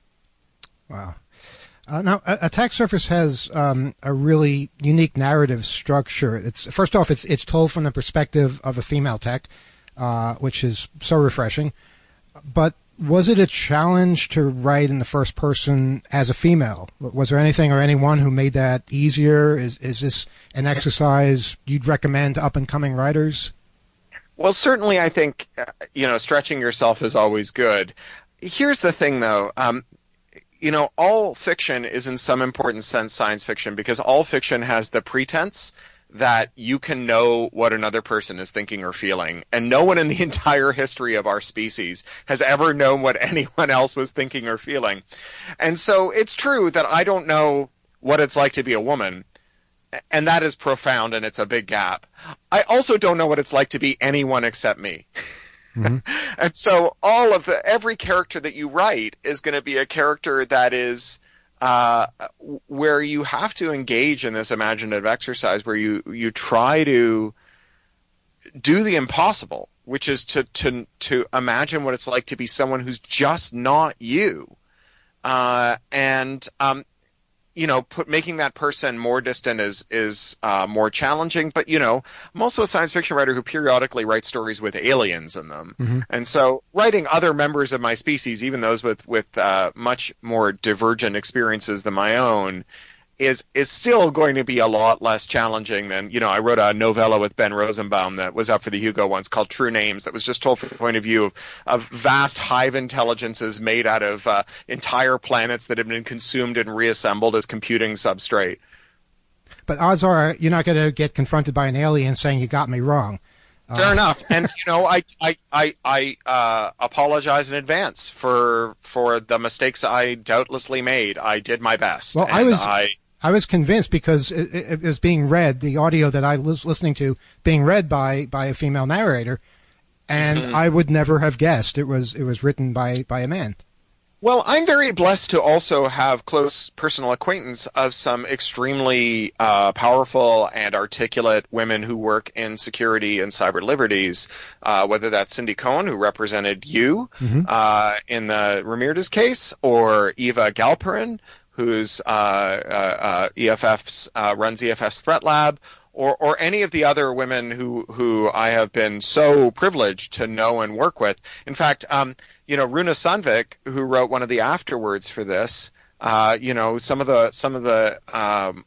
S3: Wow. Uh, now, Attack Surface has um, a really unique narrative structure. It's first off, it's it's told from the perspective of a female tech, uh, which is so refreshing. But was it a challenge to write in the first person as a female? Was there anything or anyone who made that easier? Is is this an exercise you'd recommend to up-and-coming writers?
S4: Well, certainly I think, uh, you know, stretching yourself is always good. Here's the thing, though. Um, you know, all fiction is in some important sense science fiction, because all fiction has the pretense that you can know what another person is thinking or feeling. And no one in the entire history of our species has ever known what anyone else was thinking or feeling. And so it's true that I don't know what it's like to be a woman, and that is profound, and it's a big gap. I also don't know what it's like to be anyone except me. Mm-hmm. And so all of the every character that you write is going to be a character that is uh, where you have to engage in this imaginative exercise where you, you try to do the impossible, which is to, to, to imagine what it's like to be someone who's just not you. Uh, and, um, you know, put, making that person more distant is is uh, more challenging. But, you know, I'm also a science fiction writer who periodically writes stories with aliens in them. Mm-hmm. And so writing other members of my species, even those with, with uh, much more divergent experiences than my own, is is still going to be a lot less challenging than, you know, I wrote a novella with Ben Rosenbaum that was up for the Hugo once called True Names, that was just told from the point of view of, of vast hive intelligences made out of uh, entire planets that have been consumed and reassembled as computing substrate.
S3: But odds are you're not going to get confronted by an alien saying you got me wrong.
S4: Fair
S3: uh,
S4: enough. And, you know, I I, I, I uh, apologize in advance for for the mistakes I doubtlessly made. I did my best.
S3: Well, I was...
S4: I,
S3: I was convinced because it, it was being read, the audio that I was listening to, being read by, by a female narrator, and mm-hmm. I would never have guessed it was it was written by, by a man.
S4: Well, I'm very blessed to also have close personal acquaintance of some extremely uh, powerful and articulate women who work in security and cyber liberties, uh, whether that's Cindy Cohen, who represented you mm-hmm. uh, in the Ramirez case, or Eva Galperin, who's uh, uh, uh, E F F's uh, runs E F F's Threat Lab, or or any of the other women who who I have been so privileged to know and work with. In fact, um, you know, Runa Sandvik, who wrote one of the afterwords for this, uh, you know, some of the some of the um,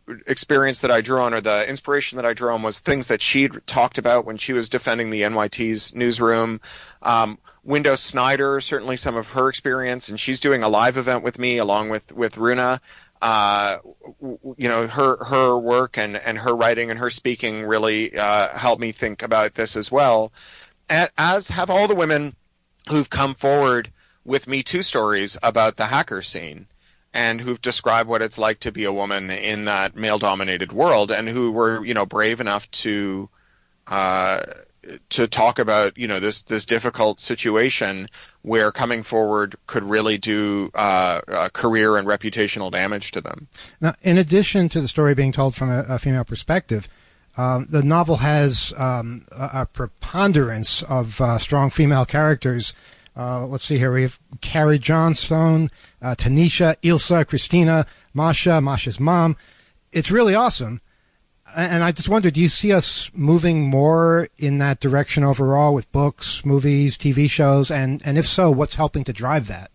S4: experience that I drew on, or the inspiration that I drew on, was things that she'd talked about when she was defending the N Y T's newsroom. Um, Window Snyder, certainly some of her experience, and she's doing a live event with me along with, with Runa. Uh, you know, her her work and, and her writing and her speaking really uh, helped me think about this as well, and, as have all the women who've come forward with Me Too stories about the hacker scene, and who've described what it's like to be a woman in that male-dominated world, and who were, you know, brave enough to uh, to talk about, you know, this this difficult situation where coming forward could really do uh, uh, career and reputational damage to them.
S3: Now, in addition to the story being told from a, a female perspective, um, the novel has um, a, a preponderance of uh, strong female characters. Uh, let's see here. We have Carrie Johnstone, uh, Tanisha, Ilsa, Christina, Masha, Masha's mom. It's really awesome. And I just wonder, do you see us moving more in that direction overall with books, movies, T V shows? And, and if so, what's helping to drive that?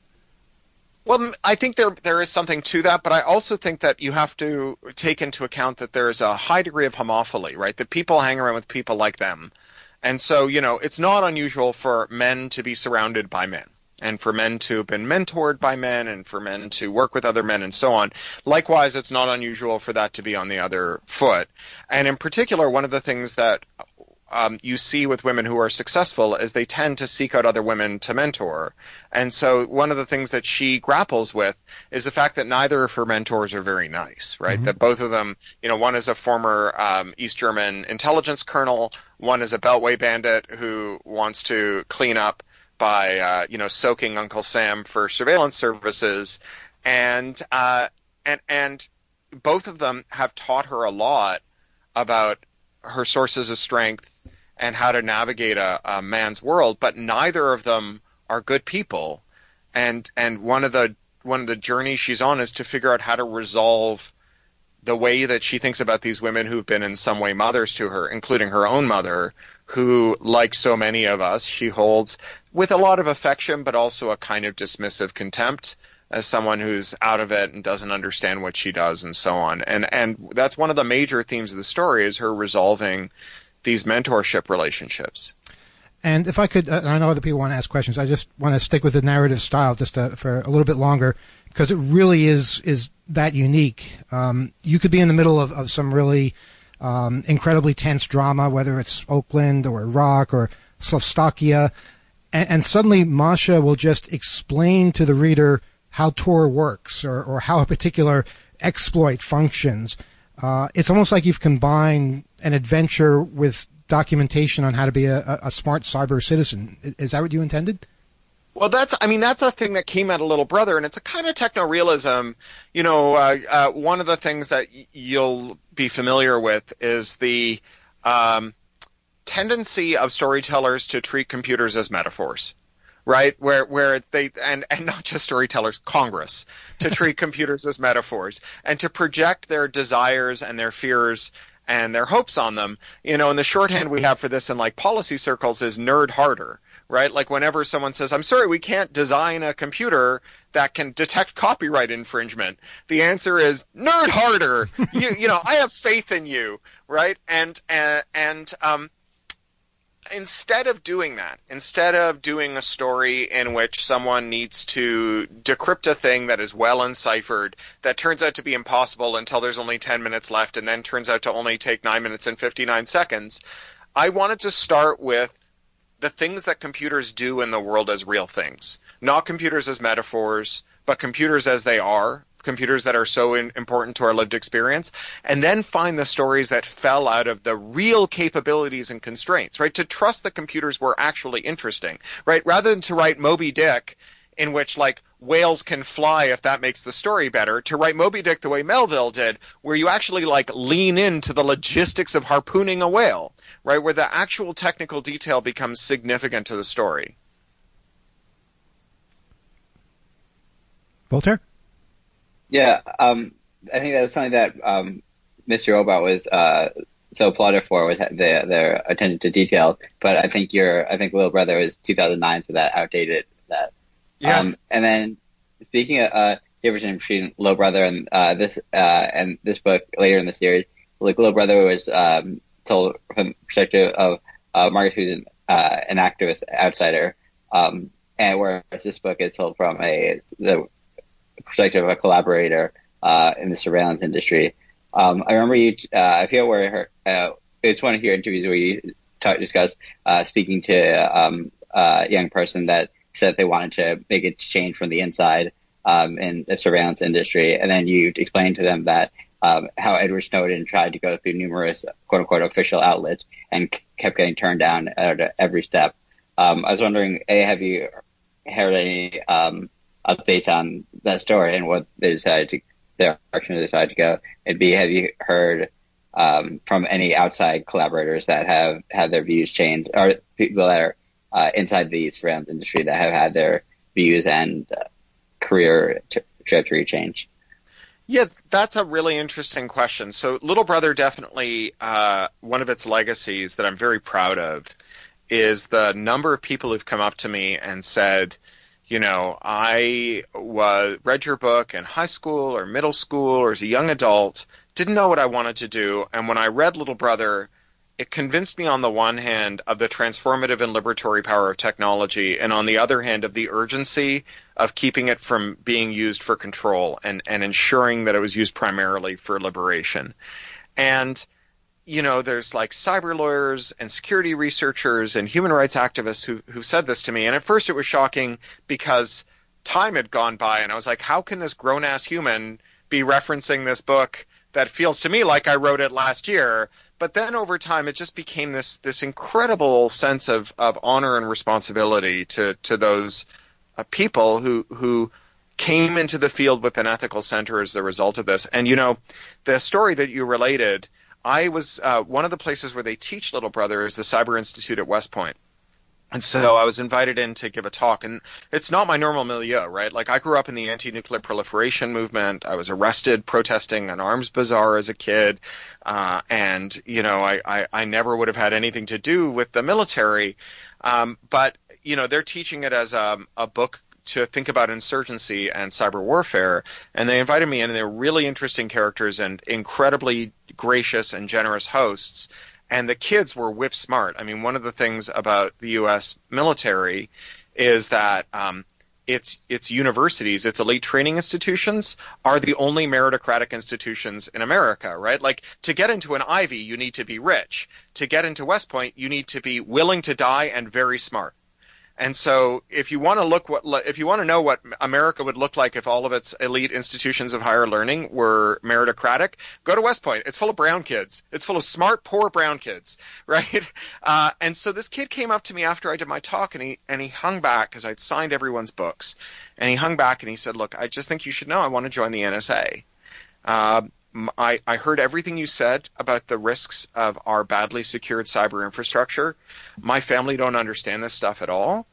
S4: Well, I think there there is something to that, but I also think that you have to take into account that there's a high degree of homophily, right? That people hang around with people like them. And so, you know, it's not unusual for men to be surrounded by men, and for men to have been mentored by men, and for men to work with other men, and so on. Likewise, it's not unusual for that to be on the other foot. And in particular, one of the things that um, you see with women who are successful is they tend to seek out other women to mentor. And so one of the things that she grapples with is the fact that neither of her mentors are very nice, right? Mm-hmm. That both of them, you know, one is a former um, East German intelligence colonel, one is a Beltway bandit who wants to clean up by, uh, you know, soaking Uncle Sam for surveillance services. And, uh, and, and both of them have taught her a lot about her sources of strength and how to navigate a, a man's world, but neither of them are good people. And, and one of the, one of the journeys she's on is to figure out how to resolve the way that she thinks about these women who've been in some way mothers to her, including her own mother, who, like so many of us, she holds with a lot of affection, but also a kind of dismissive contempt as someone who's out of it and doesn't understand what she does, and so on. And and that's one of the major themes of the story, is her resolving these mentorship relationships.
S3: And if I could, uh, I know other people want to ask questions, I just want to stick with the narrative style just to, for a little bit longer, because it really is is that unique. Um, you could be in the middle of, of some really um, incredibly tense drama, whether it's Oakland or Iraq or Slovakia, and, and suddenly Masha will just explain to the reader how Tor works, or, or how a particular exploit functions. Uh, it's almost like you've combined an adventure with documentation on how to be a, a smart cyber citizen. Is that what you intended?
S4: Well, that's, I mean, that's a thing that came out of Little Brother, and it's a kind of techno-realism. You know, uh, uh, one of the things that y- you'll be familiar with is the um, tendency of storytellers to treat computers as metaphors. Right, where where they and, and not just storytellers, Congress, to treat computers as metaphors and to project their desires and their fears and their hopes on them. You know, and the shorthand we have for this in like policy circles is nerd harder, right? Like whenever someone says, "I'm sorry, we can't design a computer that can detect copyright infringement," the answer is nerd harder. you you know, I have faith in you, right? And and and um. Instead of doing that, instead of doing a story in which someone needs to decrypt a thing that is well enciphered, that turns out to be impossible until there's only ten minutes left, and then turns out to only take nine minutes and fifty-nine seconds, I wanted to start with the things that computers do in the world as real things. Not computers as metaphors, but computers as they are. Computers that are so in, important to our lived experience, and then find the stories that fell out of the real capabilities and constraints, right? To trust that computers were actually interesting, right? Rather than to write Moby Dick, in which, like, whales can fly if that makes the story better, to write Moby Dick the way Melville did, where you actually, like, lean into the logistics of harpooning a whale, right? Where the actual technical detail becomes significant to the story.
S3: Voltaire?
S10: Yeah, um, I think that was something that um, Mister Robot was uh, so applauded for, with their, their attention to detail. But I think your, I think Little Brother was two thousand nine, so that outdated that.
S4: Yeah.
S10: Um, and then speaking of, uh, difference between Little Brother and uh, this uh, and this book later in the series. Like Little Brother was um, told from the perspective of uh, Marcus, who's an, uh, an activist outsider, um, and whereas this book is told from a the perspective of a collaborator uh, in the surveillance industry. Um, I remember you. Uh, I feel where her, uh, it's one of your interviews where you talk, discuss uh, speaking to um, a young person that said they wanted to make a change from the inside um, in the surveillance industry, and then you explained to them that um, how Edward Snowden tried to go through numerous "quote unquote" official outlets and c- kept getting turned down at every step. Um, I was wondering, A, have you heard any um, updates on that story and what they decided to, their direction they decided to go? And B, have you heard um, from any outside collaborators that have had their views changed, or people that are uh, inside the surveillance industry that have had their views and uh, career t- trajectory change?
S4: Yeah, that's a really interesting question. So Little Brother definitely, uh, one of its legacies that I'm very proud of is the number of people who've come up to me and said, you know, I was read your book in high school or middle school or as a young adult, didn't know what I wanted to do. And when I read Little Brother, it convinced me on the one hand of the transformative and liberatory power of technology, and on the other hand of the urgency of keeping it from being used for control and, and ensuring that it was used primarily for liberation. And, you know, there's like cyber lawyers and security researchers and human rights activists who who said this to me. And at first it was shocking because time had gone by and I was like, how can this grown-ass human be referencing this book that feels to me like I wrote it last year? But then over time, it just became this this incredible sense of, of honor and responsibility to to those uh, people who who came into the field with an ethical center as the result of this. And, you know, the story that you related, I was uh, one of the places where they teach Little Brother is the Cyber Institute at West Point. And so I was invited in to give a talk, and it's not my normal milieu, right? Like, I grew up in the anti-nuclear proliferation movement. I was arrested protesting an arms bazaar as a kid, uh, and, you know, I, I, I never would have had anything to do with the military. Um, but, you know, they're teaching it as a, a book to think about insurgency and cyber warfare, and they invited me in, and they were really interesting characters and incredibly gracious and generous hosts. And the kids were whip smart. I mean, one of the things about the U S military is that um, its its universities, its elite training institutions, are the only meritocratic institutions in America, right? Like, to get into an Ivy, you need to be rich. To get into West Point, you need to be willing to die and very smart. And so if you want to look what if you want to know what America would look like if all of its elite institutions of higher learning were meritocratic, go to West Point. It's full of brown kids. It's full of smart, poor brown kids, right? Uh, and so this kid came up to me after I did my talk, and he and he hung back because I'd signed everyone's books. And he hung back and he said, look, I just think you should know I want to join the N S A. Uh, I, I heard everything you said about the risks of our badly secured cyber infrastructure. My family don't understand this stuff at all,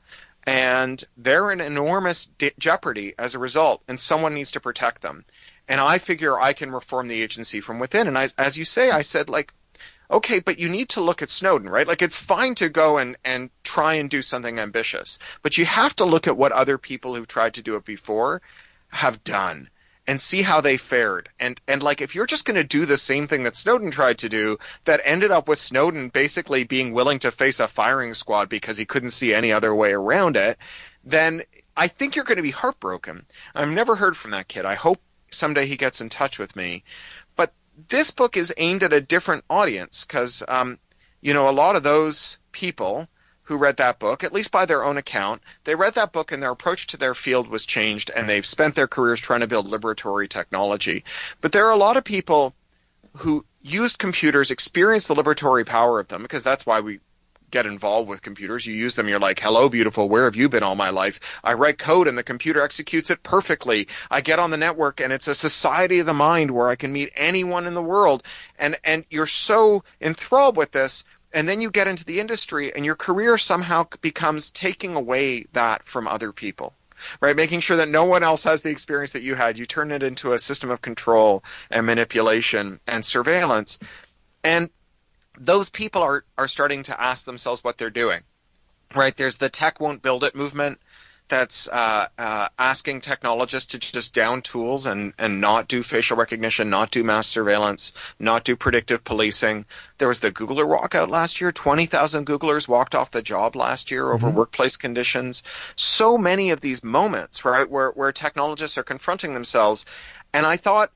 S4: and they're in enormous de- jeopardy as a result, and someone needs to protect them. And I figure I can reform the agency from within. And I, as you say, I said, like, okay, but you need to look at Snowden, right? Like, it's fine to go and, and try and do something ambitious, but you have to look at what other people who've tried to do it before have done and see how they fared. And, and like, if you're just going to do the same thing that Snowden tried to do, that ended up with Snowden basically being willing to face a firing squad because he couldn't see any other way around it, then I think you're going to be heartbroken. I've never heard from that kid. I hope someday he gets in touch with me. But this book is aimed at a different audience because, um, you know, a lot of those people who read that book, at least by their own account, they read that book and their approach to their field was changed, and they've spent their careers trying to build liberatory technology. But there are a lot of people who used computers, experienced the liberatory power of them, because that's why we get involved with computers. You use them, you're like, hello, beautiful, where have you been all my life? I write code and the computer executes it perfectly. I get on the network and it's a society of the mind where I can meet anyone in the world. And, and you're so enthralled with this. And then you get into the industry and your career somehow becomes taking away that from other people, right? Making sure that no one else has the experience that you had. You turn it into a system of control and manipulation and surveillance. And those people are, are starting to ask themselves what they're doing, right? There's the tech won't build it movement. that's uh, uh, asking technologists to just down tools and, and not do facial recognition, not do mass surveillance, not do predictive policing. There was the Googler walkout last year. twenty thousand Googlers walked off the job last year over mm-hmm. workplace conditions. So many of these moments, right, where, where technologists are confronting themselves. And I thought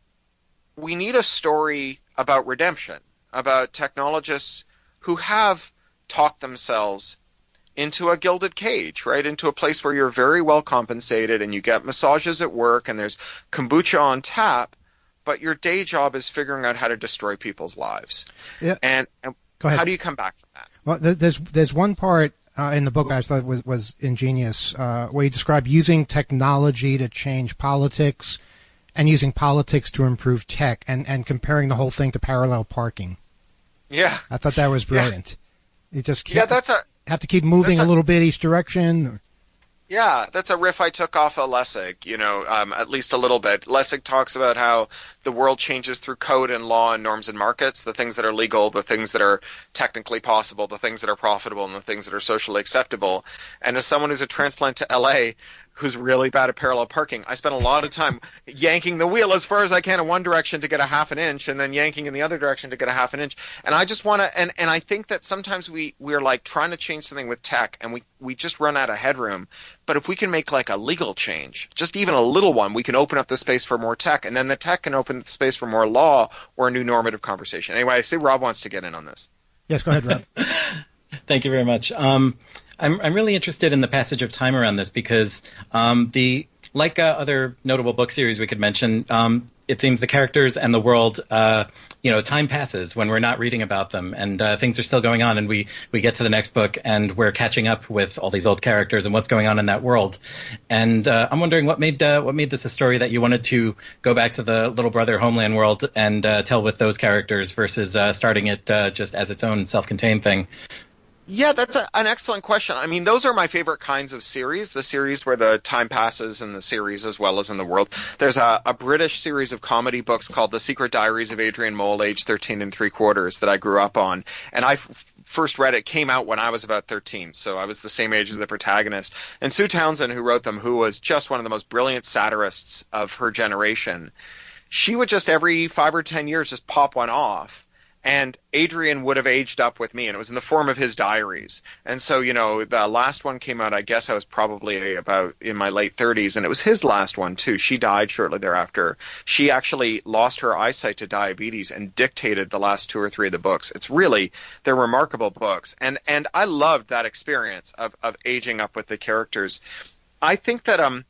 S4: we need a story about redemption, about technologists who have talked themselves into a gilded cage, right? Into a place where you're very well compensated and you get massages at work and there's kombucha on tap, but your day job is figuring out how to destroy people's lives.
S3: Yeah.
S4: And, and
S3: Go ahead.
S4: How do you come back from that?
S3: Well, there's there's one part uh, in the book I thought was was ingenious, uh, where you describe using technology to change politics and using politics to improve tech, and, and comparing the whole thing to parallel parking.
S4: Yeah.
S3: I thought that was brilliant. Yeah. You just
S4: yeah, that's a
S3: have to keep moving a, a little bit each direction.
S4: Yeah, that's a riff I took off of Lessig, you know, um, at least a little bit. Lessig talks about how the world changes through code and law and norms and markets, the things that are legal, the things that are technically possible, the things that are profitable, and the things that are socially acceptable. And as someone who's a transplant to L A who's really bad at parallel parking, I spent a lot of time yanking the wheel as far as I can in one direction to get a half an inch and then yanking in the other direction to get a half an inch. And I just want to, and, and I think that sometimes we, we're like trying to change something with tech and we, we just run out of headroom. But if we can make like a legal change, just even a little one, we can open up the space for more tech, and then the tech can open the space for more law or a new normative conversation. Anyway, I see Rob wants to get in on this.
S3: Yes, go ahead, Rob.
S6: Thank you very much. Um, I'm, I'm really interested in the passage of time around this because um, the like uh, other notable book series we could mention, um, it seems the characters and the world, uh, you know, time passes when we're not reading about them, and uh, things are still going on, and we, we get to the next book, and we're catching up with all these old characters and what's going on in that world. And uh, I'm wondering what made uh, what made this a story that you wanted to go back to the Little Brother Homeland world and uh, tell with those characters versus uh, starting it uh, just as its own self-contained thing.
S4: Yeah, that's a, an excellent question. I mean, those are my favorite kinds of series, the series where the time passes in the series as well as in the world. There's a, a British series of comedy books called The Secret Diaries of Adrian Mole, age thirteen and three quarters, that I grew up on. And I f- first read it, came out when I was about thirteen, so I was the same age as the protagonist. And Sue Townsend, who wrote them, who was just one of the most brilliant satirists of her generation, she would just every five or ten years just pop one off. And Adrian would have aged up with me, and it was in the form of his diaries. And so, you know, the last one came out, I guess I was probably about in my late thirties, and it was his last one, too. She died shortly thereafter. She actually lost her eyesight to diabetes and dictated the last two or three of the books. It's really, they're remarkable books. And and I loved that experience of, of aging up with the characters. I think that, um,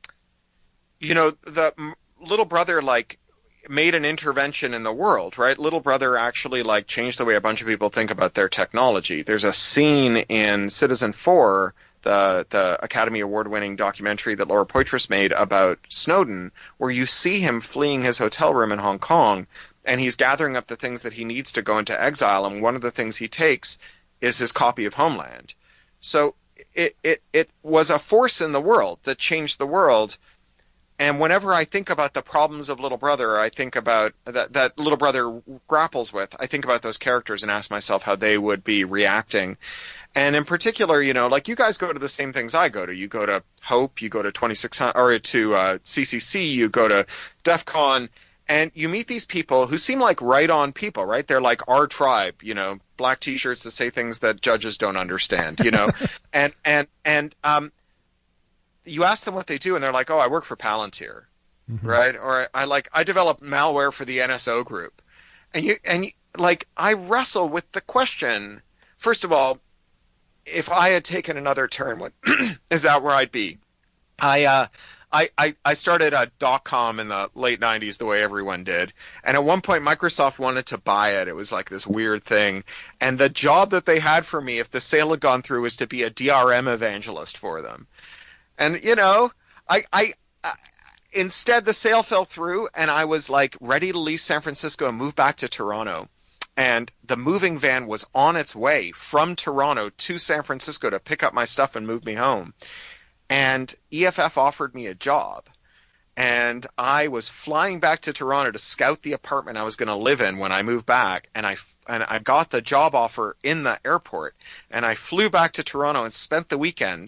S4: you know, the Little Brother, like, made an intervention in the world, right? Little Brother actually like changed the way a bunch of people think about their technology. There's a scene in Citizen Four, the the Academy Award-winning documentary that Laura Poitras made about Snowden, where you see him fleeing his hotel room in Hong Kong, and he's gathering up the things that he needs to go into exile, and one of the things he takes is his copy of Homeland. So it it, it was a force in the world that changed the world. And whenever I think about the problems of Little Brother, I think about that, that Little Brother grapples with, I think about those characters and ask myself how they would be reacting. And in particular, you know, like you guys go to the same things I go to. You go to Hope, you go to twenty-six hundred, or to uh, C C C, you go to DEF CON, and you meet these people who seem like right-on people, right? They're like our tribe, you know, black T-shirts that say things that judges don't understand, you know, and and and um. You ask them what they do, and they're like, "Oh, I work for Palantir, mm-hmm. right?" Or I like I develop malware for the N S O group, and you and you, like I wrestle with the question. First of all, if I had taken another turn, what is that where I'd be? I uh, I I I started a dot-com in the late nineties, the way everyone did, and at one point Microsoft wanted to buy it. It was like this weird thing, and the job that they had for me, if the sale had gone through, was to be a D R M evangelist for them. And, you know, I, I, I instead the sale fell through, and I was like ready to leave San Francisco and move back to Toronto. And the moving van was on its way from Toronto to San Francisco to pick up my stuff and move me home. And E F F offered me a job. And I was flying back to Toronto to scout the apartment I was going to live in when I moved back. And I, and I got the job offer in the airport. And I flew back to Toronto and spent the weekend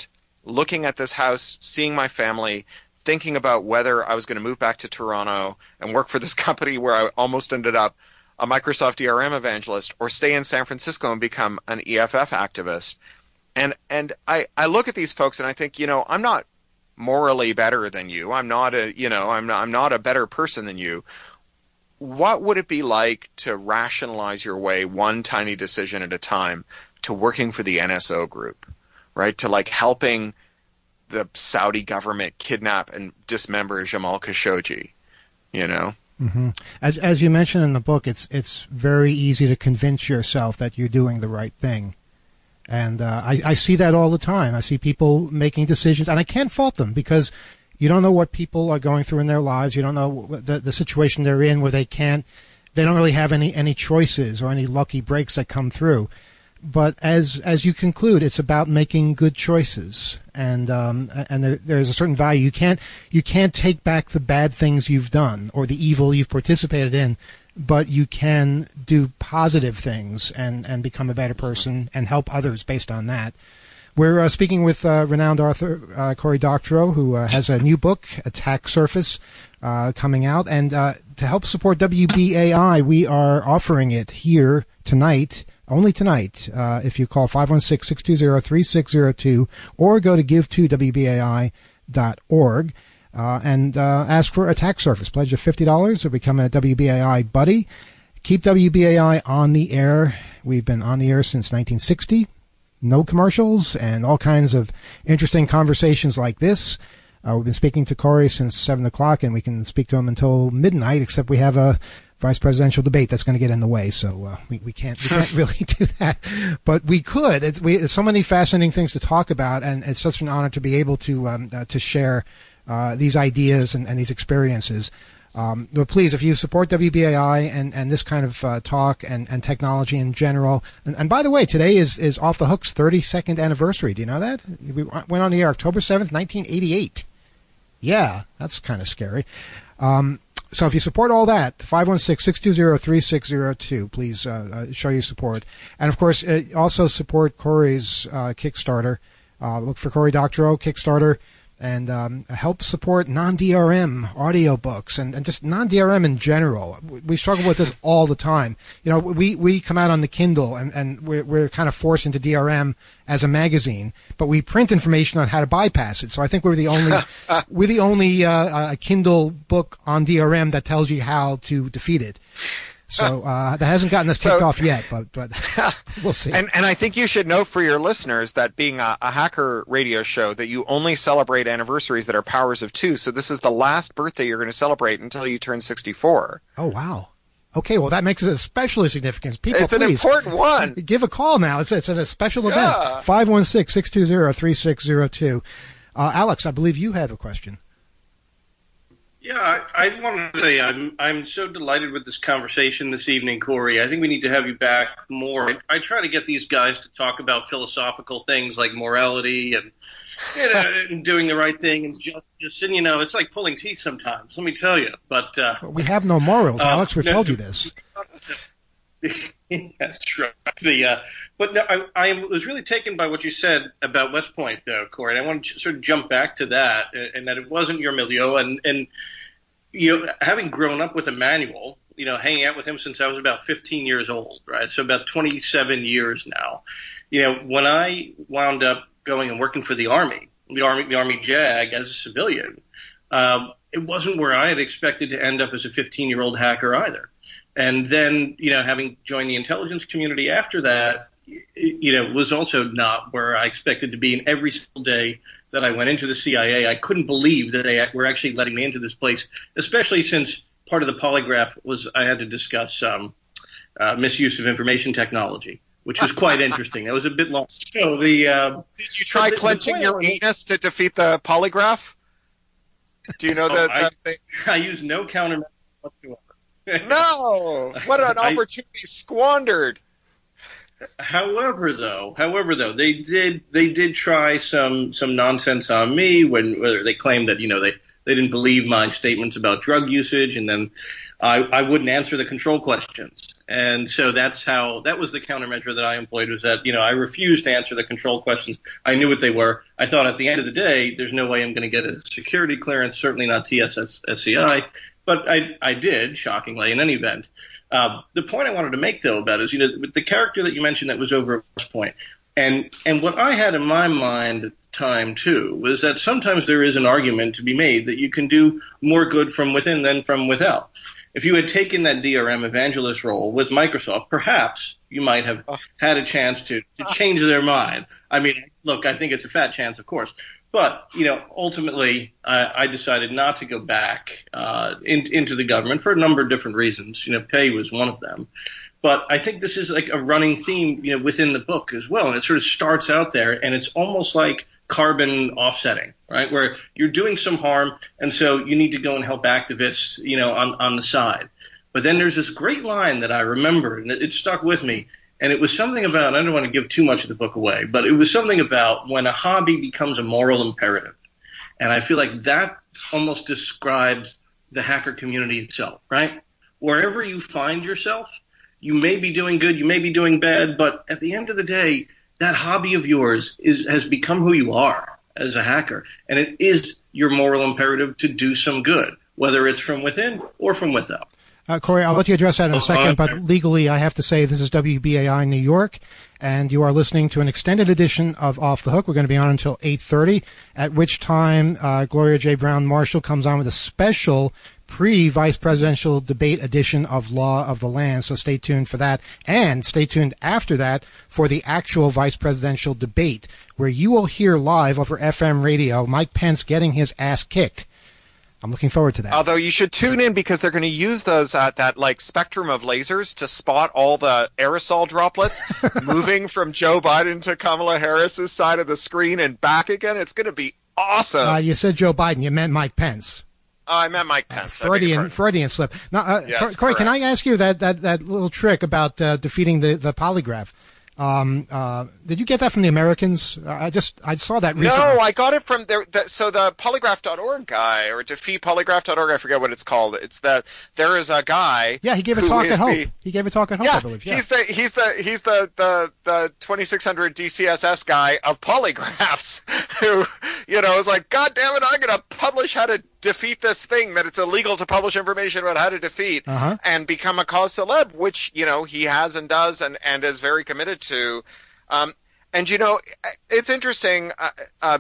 S4: looking at this house, seeing my family, thinking about whether I was going to move back to Toronto and work for this company where I almost ended up a Microsoft D R M evangelist, or stay in San Francisco and become an E F F activist. And and I, I look at these folks and I think, you know, I'm not morally better than you. I'm not a, you know, I'm not, I'm not a better person than you. What would it be like to rationalize your way one tiny decision at a time to working for the N S O group, right? To like helping the Saudi government kidnap and dismember Jamal Khashoggi, you know?
S3: Mm-hmm. As as you mentioned in the book, it's it's very easy to convince yourself that you're doing the right thing. And uh, I, I see that all the time. I see people making decisions, and I can't fault them because you don't know what people are going through in their lives. You don't know the, the situation they're in where they can't, they don't really have any, any choices or any lucky breaks that come through. But as as you conclude, it's about making good choices, and um, and there, there's a certain value. You can't you can't take back the bad things you've done or the evil you've participated in, but you can do positive things and, and become a better person and help others based on that. We're uh, speaking with uh, renowned author uh, Cory Doctorow, who uh, has a new book, Attack Surface, uh, coming out. And uh, to help support W B A I, we are offering it here tonight, only tonight, uh, if you call five one six, six two zero, three six zero two or go to give to W B A I dot org. Uh, and uh, ask for Attack Surface. Pledge of fifty dollars or become a W B A I buddy. Keep W B A I on the air. We've been on the air since nineteen sixty. No commercials and all kinds of interesting conversations like this. Uh, we've been speaking to Cory since seven o'clock, and we can speak to him until midnight, except we have a vice presidential debate that's going to get in the way, so uh, we, we can't we can't really do that. But we could. It's, we, it's so many fascinating things to talk about, and it's such an honor to be able to um, uh, to share Uh, these ideas and, and these experiences. Um, but please, if you support W B A I and, and this kind of uh, talk and, and technology in general, and, and by the way, today is, is Off the Hook's thirty-second anniversary. Do you know that? We went on the air October seventh, nineteen eighty-eight. Yeah, that's kind of scary. Um, so if you support all that, five one six, six two zero, three six zero two, please uh, uh, show your support. And, of course, uh, also support Cory's uh, Kickstarter. Uh, look for Cory Doctorow, Kickstarter. And um, help support non-D R M audiobooks and, and just non-D R M in general. We struggle with this all the time. You know, we, we come out on the Kindle, and, and we're, we're kind of forced into D R M as a magazine, but we print information on how to bypass it. So I think we're the only we're the only uh, uh, Kindle book on D R M that tells you how to defeat it. So uh, that hasn't gotten us kicked so, off yet, but but we'll see.
S4: And and I think you should note for your listeners that being a, a hacker radio show, that you only celebrate anniversaries that are powers of two. So this is the last birthday you're going to celebrate until you turn sixty-four.
S3: Oh, wow. Okay, well, that makes it especially significant. People,
S4: it's
S3: please,
S4: an important one.
S3: Give a call now. It's, it's a special
S4: yeah.
S3: event. five one six, six two zero, three six zero two. Uh, Alex, I believe you have a question.
S5: Yeah, I, I want to say I'm I'm so delighted with this conversation this evening, Cory. I think we need to have you back more. I, I try to get these guys to talk about philosophical things like morality and, you know, and doing the right thing and justice. And, you know, it's like pulling teeth sometimes, let me tell you. But uh,
S3: we have no morals, uh, Alex. We've
S5: no,
S3: told you this.
S5: That's right. The, uh, but no, I, I was really taken by what you said about West Point, though, Cory. And I want to sort of jump back to that, and that it wasn't your milieu. And, and you know, having grown up with Emmanuel, you know, hanging out with him since I was about fifteen years old, right? So about twenty-seven years now. You know, when I wound up going and working for the Army, the Army, the Army JAG as a civilian, um, it wasn't where I had expected to end up as a fifteen-year-old hacker either. And then, you know, having joined the intelligence community after that, you know, was also not where I expected to be. And every single day that I went into the C I A, I couldn't believe that they were actually letting me into this place, especially since part of the polygraph was I had to discuss um, uh, misuse of information technology, which was quite interesting. That was a bit long. So the uh,
S4: did you try
S5: the,
S4: clenching
S5: the
S4: your anus to defeat the polygraph? Do you know
S5: oh,
S4: that?
S5: I,
S4: that they...
S5: I use no countermeasures whatsoever.
S4: No, what an opportunity I, squandered.
S5: However, though, however, though, they did they did try some some nonsense on me when whether they claimed that, you know, they They didn't believe my statements about drug usage, and then I, I wouldn't answer the control questions. And so that's how that was the countermeasure that I employed, was that, you know, I refused to answer the control questions. I knew what they were. I thought at the end of the day, there's no way I'm going to get a security clearance, certainly not T S S C I. But I, I did, shockingly, in any event. Uh, the point I wanted to make, though, about it is, you know, with the character that you mentioned that was over at West Point, and and what I had in my mind at the time, too, was that sometimes there is an argument to be made that you can do more good from within than from without. If you had taken that D R M evangelist role with Microsoft, perhaps you might have had a chance to, to change their mind. I mean, look, I think it's a fat chance, of course. But, you know, ultimately, I, I decided not to go back uh, in, into the government for a number of different reasons. You know, pay was one of them. But I think this is like a running theme, you know, within the book as well. And it sort of starts out there, and it's almost like carbon offsetting, right, where you're doing some harm, and so you need to go and help activists, you know, on, on the side. But then there's this great line that I remember, and it, it stuck with me. And it was something about, I don't want to give too much of the book away, but it was something about when a hobby becomes a moral imperative. And I feel like that almost describes the hacker community itself, right? Wherever you find yourself, you may be doing good, you may be doing bad, but at the end of the day, that hobby of yours is has become who you are as a hacker. And it is your moral imperative to do some good, whether it's from within or from without.
S3: Uh, Corey, I'll let you address that in a second, but legally I have to say this is W B A I New York, and you are listening to an extended edition of Off the Hook. We're going to be on until eight thirty, at which time uh, Gloria J. Brown Marshall comes on with a special pre-vice presidential debate edition of Law of the Land, so stay tuned for that. And stay tuned after that for the actual vice presidential debate, where you will hear live over F M radio Mike Pence getting his ass kicked. I'm looking forward to that.
S4: Although you should tune in, because they're going to use those uh, that like spectrum of lasers to spot all the aerosol droplets moving from Joe Biden to Kamala Harris's side of the screen and back again. It's going to be awesome.
S3: Uh, you said Joe Biden. You meant Mike Pence.
S4: Oh, I meant Mike Pence.
S3: Uh, Freudian, Freudian slip. Now, uh,
S4: yes,
S3: Corey,
S4: correct.
S3: can I ask you that, that, that little trick about uh, defeating the, the polygraph? Um, uh, did you get that from the Americans? I just I saw that recently.
S4: No, I got it from there. The, so the polygraph dot org guy, or defeat polygraph dot org, I forget what it's called. It's the there is a guy.
S3: Yeah, he gave a talk at Hope. The, he gave a talk at Hope,
S4: yeah,
S3: I believe. Yeah,
S4: he's the he's the he's the the the twenty-six hundred D C S S guy of polygraphs, who you know is like, God damn it, I'm gonna publish how to defeat this thing that it's illegal to publish information about how to defeat,
S3: uh-huh.
S4: and become a cause celeb, which you know he has and does and and is very committed to. Um, and you know, it's interesting. Uh, uh,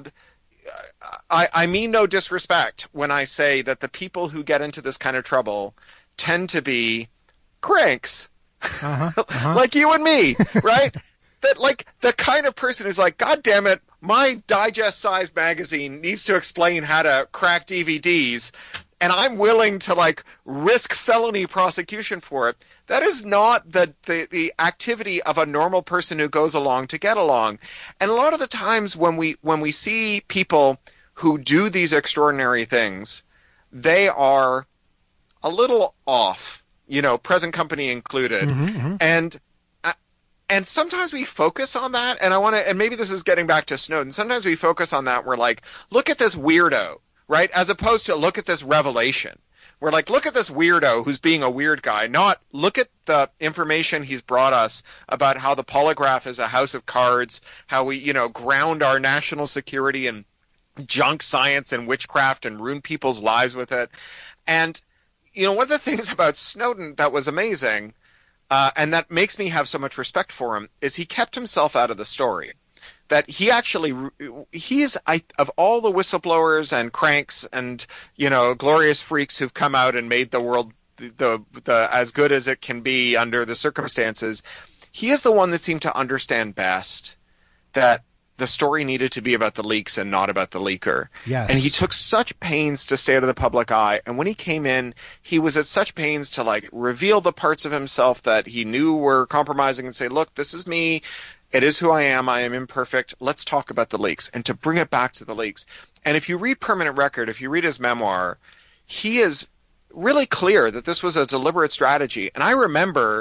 S4: I, I mean no disrespect when I say that the people who get into this kind of trouble tend to be cranks,
S3: uh-huh. Uh-huh.
S4: like you and me, right? That like the kind of person who's like, God damn it, my digest-sized magazine needs to explain how to crack D V Ds, and I'm willing to like risk felony prosecution for it. That is not the, the, the activity of a normal person who goes along to get along. And a lot of the times when we when we see people who do these extraordinary things, they are a little off, you know, present company included.
S3: Mm-hmm, mm-hmm.
S4: And and sometimes we focus on that, and I want to, and maybe this is getting back to Snowden. Sometimes we focus on that. We're like, look at this weirdo, right? As opposed to look at this revelation. We're like, look at this weirdo who's being a weird guy, not look at the information he's brought us about how the polygraph is a house of cards, how we, you know, ground our national security in junk science and witchcraft and ruin people's lives with it. And, you know, one of the things about Snowden that was amazing, uh, and that makes me have so much respect for him, is he kept himself out of the story. That he actually, he is, I, of all the whistleblowers and cranks and, you know, glorious freaks who've come out and made the world the, the, the as good as it can be under the circumstances, he is the one that seemed to understand best that the story needed to be about the leaks and not about the leaker.
S3: Yes.
S4: And he took such pains to stay out of the public eye. And when he came in, he was at such pains to, like, reveal the parts of himself that he knew were compromising and say, look, this is me. It is who I am. I am imperfect. Let's talk about the leaks, and to bring it back to the leaks. And if you read Permanent Record, if you read his memoir, he is really clear that this was a deliberate strategy. And I remember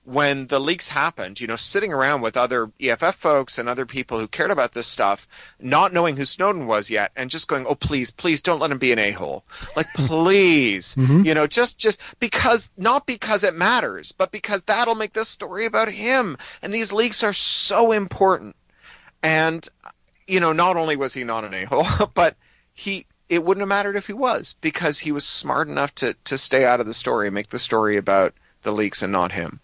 S4: when the leaks happened, you know, sitting around with other E F F folks and other people who cared about this stuff, not knowing who Snowden was yet, and just going, oh, please, please don't let him be an a-hole. Like, please,
S3: Mm-hmm.
S4: you know, just, just because, not because it matters, but because that'll make this story about him. And these leaks are so important. And, you know, not only was he not an a-hole, but he, it wouldn't have mattered if he was, because he was smart enough to, to stay out of the story and make the story about the leaks and not him.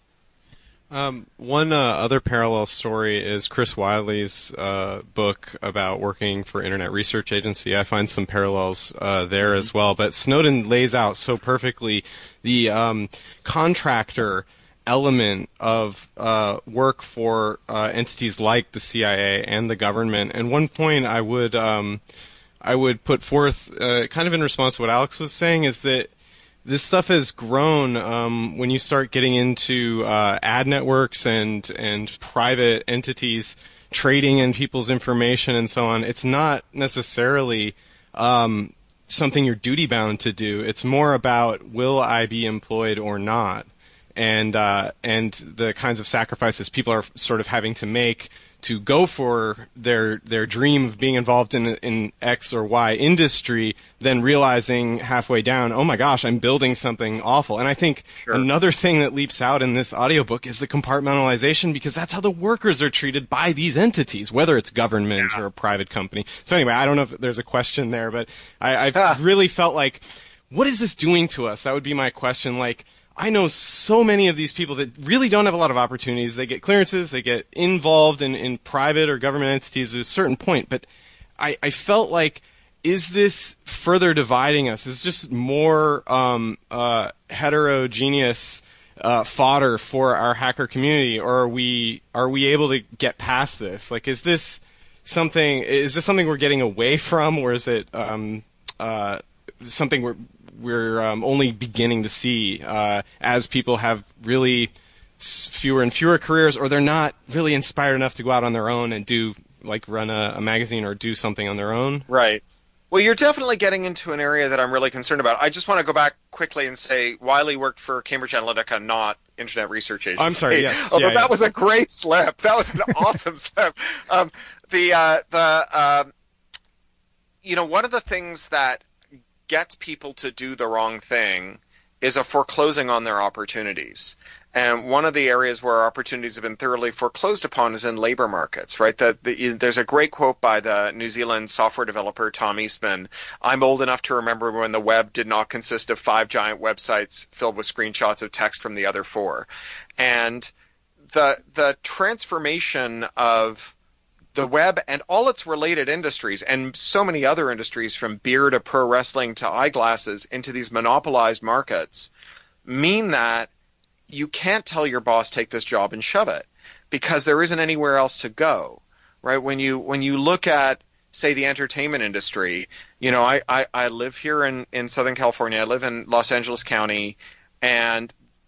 S8: Um, one uh, other parallel story is Chris Wiley's uh, book about working for Internet Research Agency. I find some parallels uh, there as well. But Snowden lays out so perfectly the um, contractor element of uh, work for uh, entities like the C I A and the government. And one point I would um, I would put forth, uh, kind of in response to what Alex was saying, is that this stuff has grown um, when you start getting into uh, ad networks and and private entities trading in people's information and so on. It's not necessarily um, something you're duty bound to do. It's more about, will I be employed or not, and uh, and the kinds of sacrifices people are sort of having to make to go for their their dream of being involved in in X or Y industry, then realizing halfway down, oh my gosh, I'm building something awful. And I think
S4: Sure.
S8: another thing that leaps out in this audiobook is the compartmentalization, because that's how the workers are treated by these entities, whether it's government
S4: Yeah.
S8: or a private company. So anyway, I don't know if there's a question there, but I, I've
S4: Ah.
S8: really felt like, what is this doing to us? That would be my question. Like, I know so many of these people that really don't have a lot of opportunities. They get clearances, they get involved in, in private or government entities at a certain point. But I, I felt like, is this further dividing us? Is this just more um, uh, heterogeneous uh, fodder for our hacker community, or are we are we able to get past this? Like, is this something? Is this something we're getting away from, or is it um, uh, something we're we're um, only beginning to see uh, as people have really s- fewer and fewer careers, or they're not really inspired enough to go out on their own and do, like, run a, a magazine or do something on their own?
S4: Right. Well, you're definitely getting into an area that I'm really concerned about. I just want to go back quickly and say Wiley worked for Cambridge Analytica, not Internet Research Agency.
S8: I'm sorry, yes.
S4: Although
S8: Yeah,
S4: that
S8: yeah.
S4: was a great slip. That was an awesome slip. Um, the, uh, the, um, you know, one of the things that gets people to do the wrong thing is a foreclosing on their opportunities. And one of the areas where opportunities have been thoroughly foreclosed upon is in labor markets, right? The, the, there's a great quote by the New Zealand software developer Tom Eastman. I'm old enough to remember when the web did not consist of five giant websites filled with screenshots of text from the other four. And the the transformation of the web and all its related industries, and so many other industries from beer to pro wrestling to eyeglasses, into these monopolized markets, mean that you can't tell your boss, take this job and shove it, because there isn't anywhere else to go, right? When you when you look at, say, the entertainment industry, you know, I, I, I live here in, in Southern California. I live in Los Angeles County, and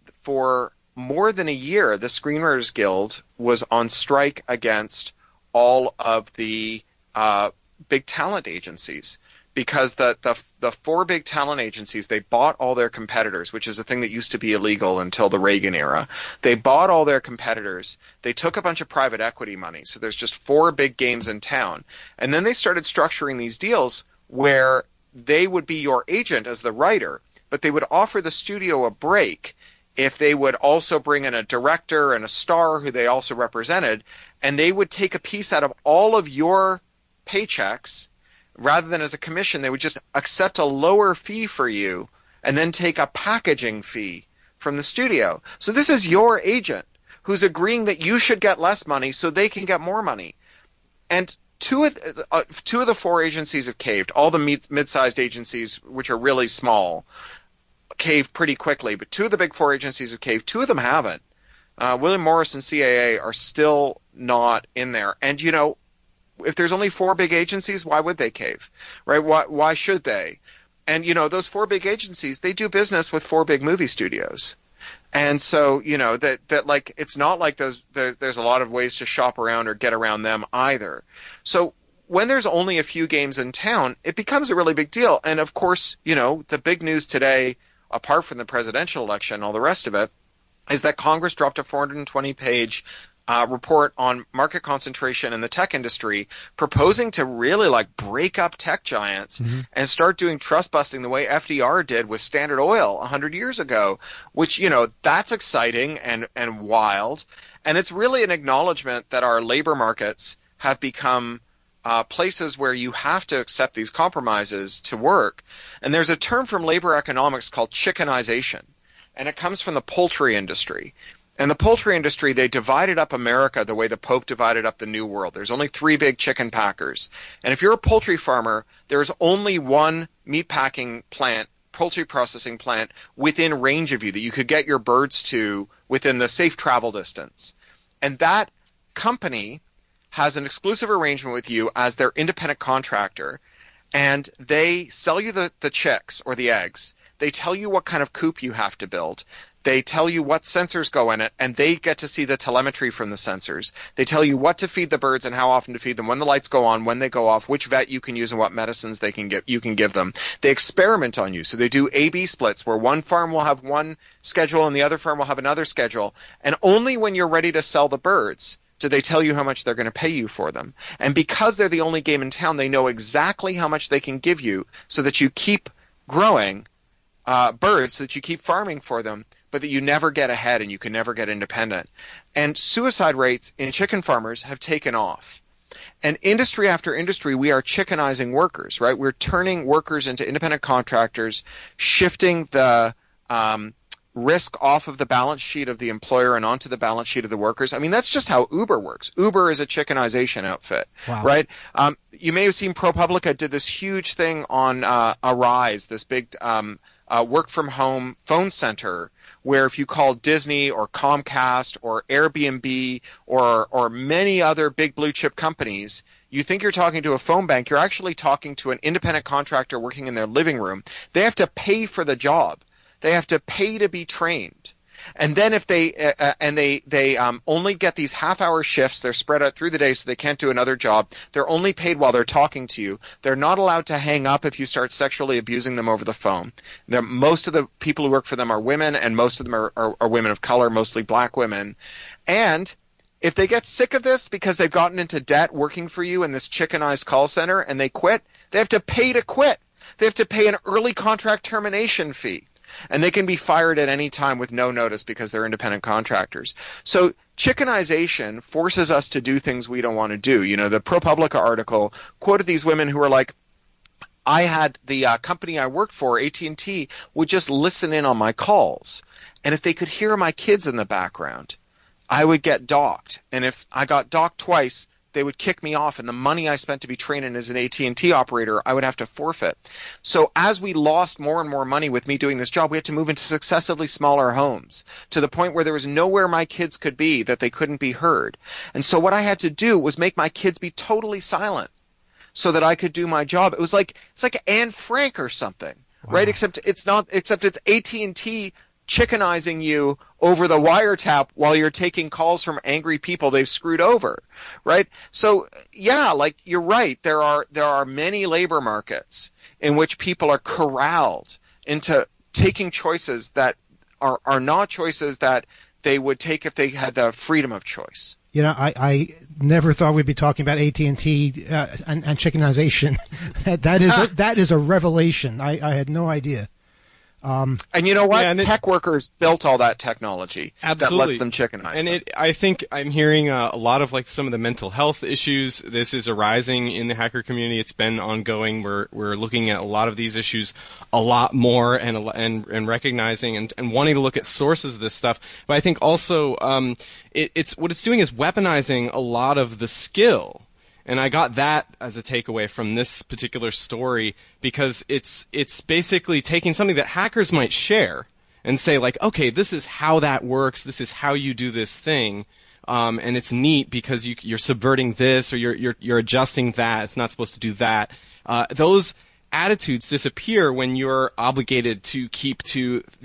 S4: for more than a year, the Screenwriters Guild was on strike against all of the uh, big talent agencies, because the, the the four big talent agencies, they bought all their competitors, which is a thing that used to be illegal until the Reagan era. They bought all their competitors. They took a bunch of private equity money. So there's just four big games in town. And then they started structuring these deals where they would be your agent as the writer, but they would offer the studio a break if they would also bring in a director and a star who they also represented, and they would take a piece out of all of your paychecks. Rather than as a commission, they would just accept a lower fee for you and then take a packaging fee from the studio. So this is your agent who's agreeing that you should get less money so they can get more money. And two of, uh, two of the four agencies have caved. All the mid- mid-sized agencies, which are really small, caved pretty quickly. But two of the big four agencies have caved. Two of them haven't. Uh, William Morris and C A A are still not in there. And, you know, if there's only four big agencies, why would they cave, right? Why, why should they? And, you know, those four big agencies, they do business with four big movie studios. And so, you know, that, that like, it's not like those, there's, there's a lot of ways to shop around or get around them either. So when there's only a few games in town, it becomes a really big deal. And of course, you know, the big news today, apart from the presidential election, all the rest of it, is that Congress dropped a four hundred twenty page uh, report on market concentration in the tech industry, proposing to really like break up tech giants mm-hmm. and start doing trust busting the way F D R did with Standard Oil one hundred years ago, which, you know, that's exciting and, and wild. And it's really an acknowledgement that our labor markets have become uh, places where you have to accept these compromises to work. And there's a term from labor economics called chickenization, and it comes from the poultry industry. And the poultry industry, they divided up America the way the Pope divided up the New World. There's only three big chicken packers. And if you're a poultry farmer, there's only one meat packing plant, poultry processing plant, within range of you that you could get your birds to within the safe travel distance. And that company has an exclusive arrangement with you as their independent contractor, and they sell you the, the chicks or the eggs. They tell you what kind of coop you have to build. They tell you what sensors go in it, and they get to see the telemetry from the sensors. They tell you what to feed the birds and how often to feed them, when the lights go on, when they go off, which vet you can use and what medicines they can give, you can give them. They experiment on you. So they do A B splits where one farm will have one schedule and the other farm will have another schedule. And only when you're ready to sell the birds do they tell you how much they're going to pay you for them. And because they're the only game in town, they know exactly how much they can give you so that you keep growing uh, birds, so that you keep farming for them, but that you never get ahead and you can never get independent. And suicide rates in chicken farmers have taken off. And industry after industry, we are chickenizing workers, right? We're turning workers into independent contractors, shifting the um, risk off of the balance sheet of the employer and onto the balance sheet of the workers. I mean, that's just how Uber works. Uber is a chickenization outfit, wow. right? Um, you may have seen ProPublica did this huge thing on uh, Arise, this big um, uh, work-from-home phone center, where if you call Disney or Comcast or Airbnb or or many other big blue chip companies, you think you're talking to a phone bank. You're actually talking to an independent contractor working in their living room. They have to pay for the job. They have to pay to be trained. And then if they uh, and they they um, only get these half-hour shifts, they're spread out through the day, so they can't do another job. They're only paid while they're talking to you. They're not allowed to hang up if you start sexually abusing them over the phone. They're, most of the people who work for them are women, and most of them are, are, are women of color, mostly black women. And if they get sick of this because they've gotten into debt working for you in this chickenized call center and they quit, they have to pay to quit. They have to pay an early contract termination fee. And they can be fired at any time with no notice because they're independent contractors. So chickenization forces us to do things we don't want to do. You know, the ProPublica article quoted these women who were like, I had the uh, company I worked for, A T and T, would just listen in on my calls. And if they could hear my kids in the background, I would get docked. And if I got docked twice, they would kick me off, and the money I spent to be training as an A T and T operator, I would have to forfeit. So as we lost more and more money with me doing this job, we had to move into successively smaller homes to the point where there was nowhere my kids could be that they couldn't be heard. And so what I had to do was make my kids be totally silent so that I could do my job. It was like it's like Anne Frank or something, wow. right? Except it's not. Except it's A T and T chickenizing you over the wiretap while you're taking calls from angry people they've screwed over, right? So yeah, like you're right. There are there are many labor markets in which people are corralled into taking choices that are are not choices that they would take if they had the freedom of choice.
S3: You know, I, I never thought we'd be talking about A T and T uh, and, and chickenization. that, that is a, that is a revelation. I, I had no idea. Um,
S4: and you know what?
S8: Yeah, and
S4: Tech it, workers built all that technology
S8: absolutely.
S4: that lets them chickenize.
S8: And
S4: them.
S8: it, I think I'm hearing uh, a lot of like some of the mental health issues. This is arising in the hacker community. It's been ongoing. We're we're looking at a lot of these issues a lot more and and and recognizing and, and wanting to look at sources of this stuff. But I think also um, it, it's what it's doing is weaponizing a lot of the skill. And I got that as a takeaway from this particular story because it's it's basically taking something that hackers might share and say like, okay, this is how that works. This is how you do this thing, um, and it's neat because you, you're subverting this or you're you're you're adjusting that. It's not supposed to do that. Uh, those attitudes disappear when you're obligated to keep to your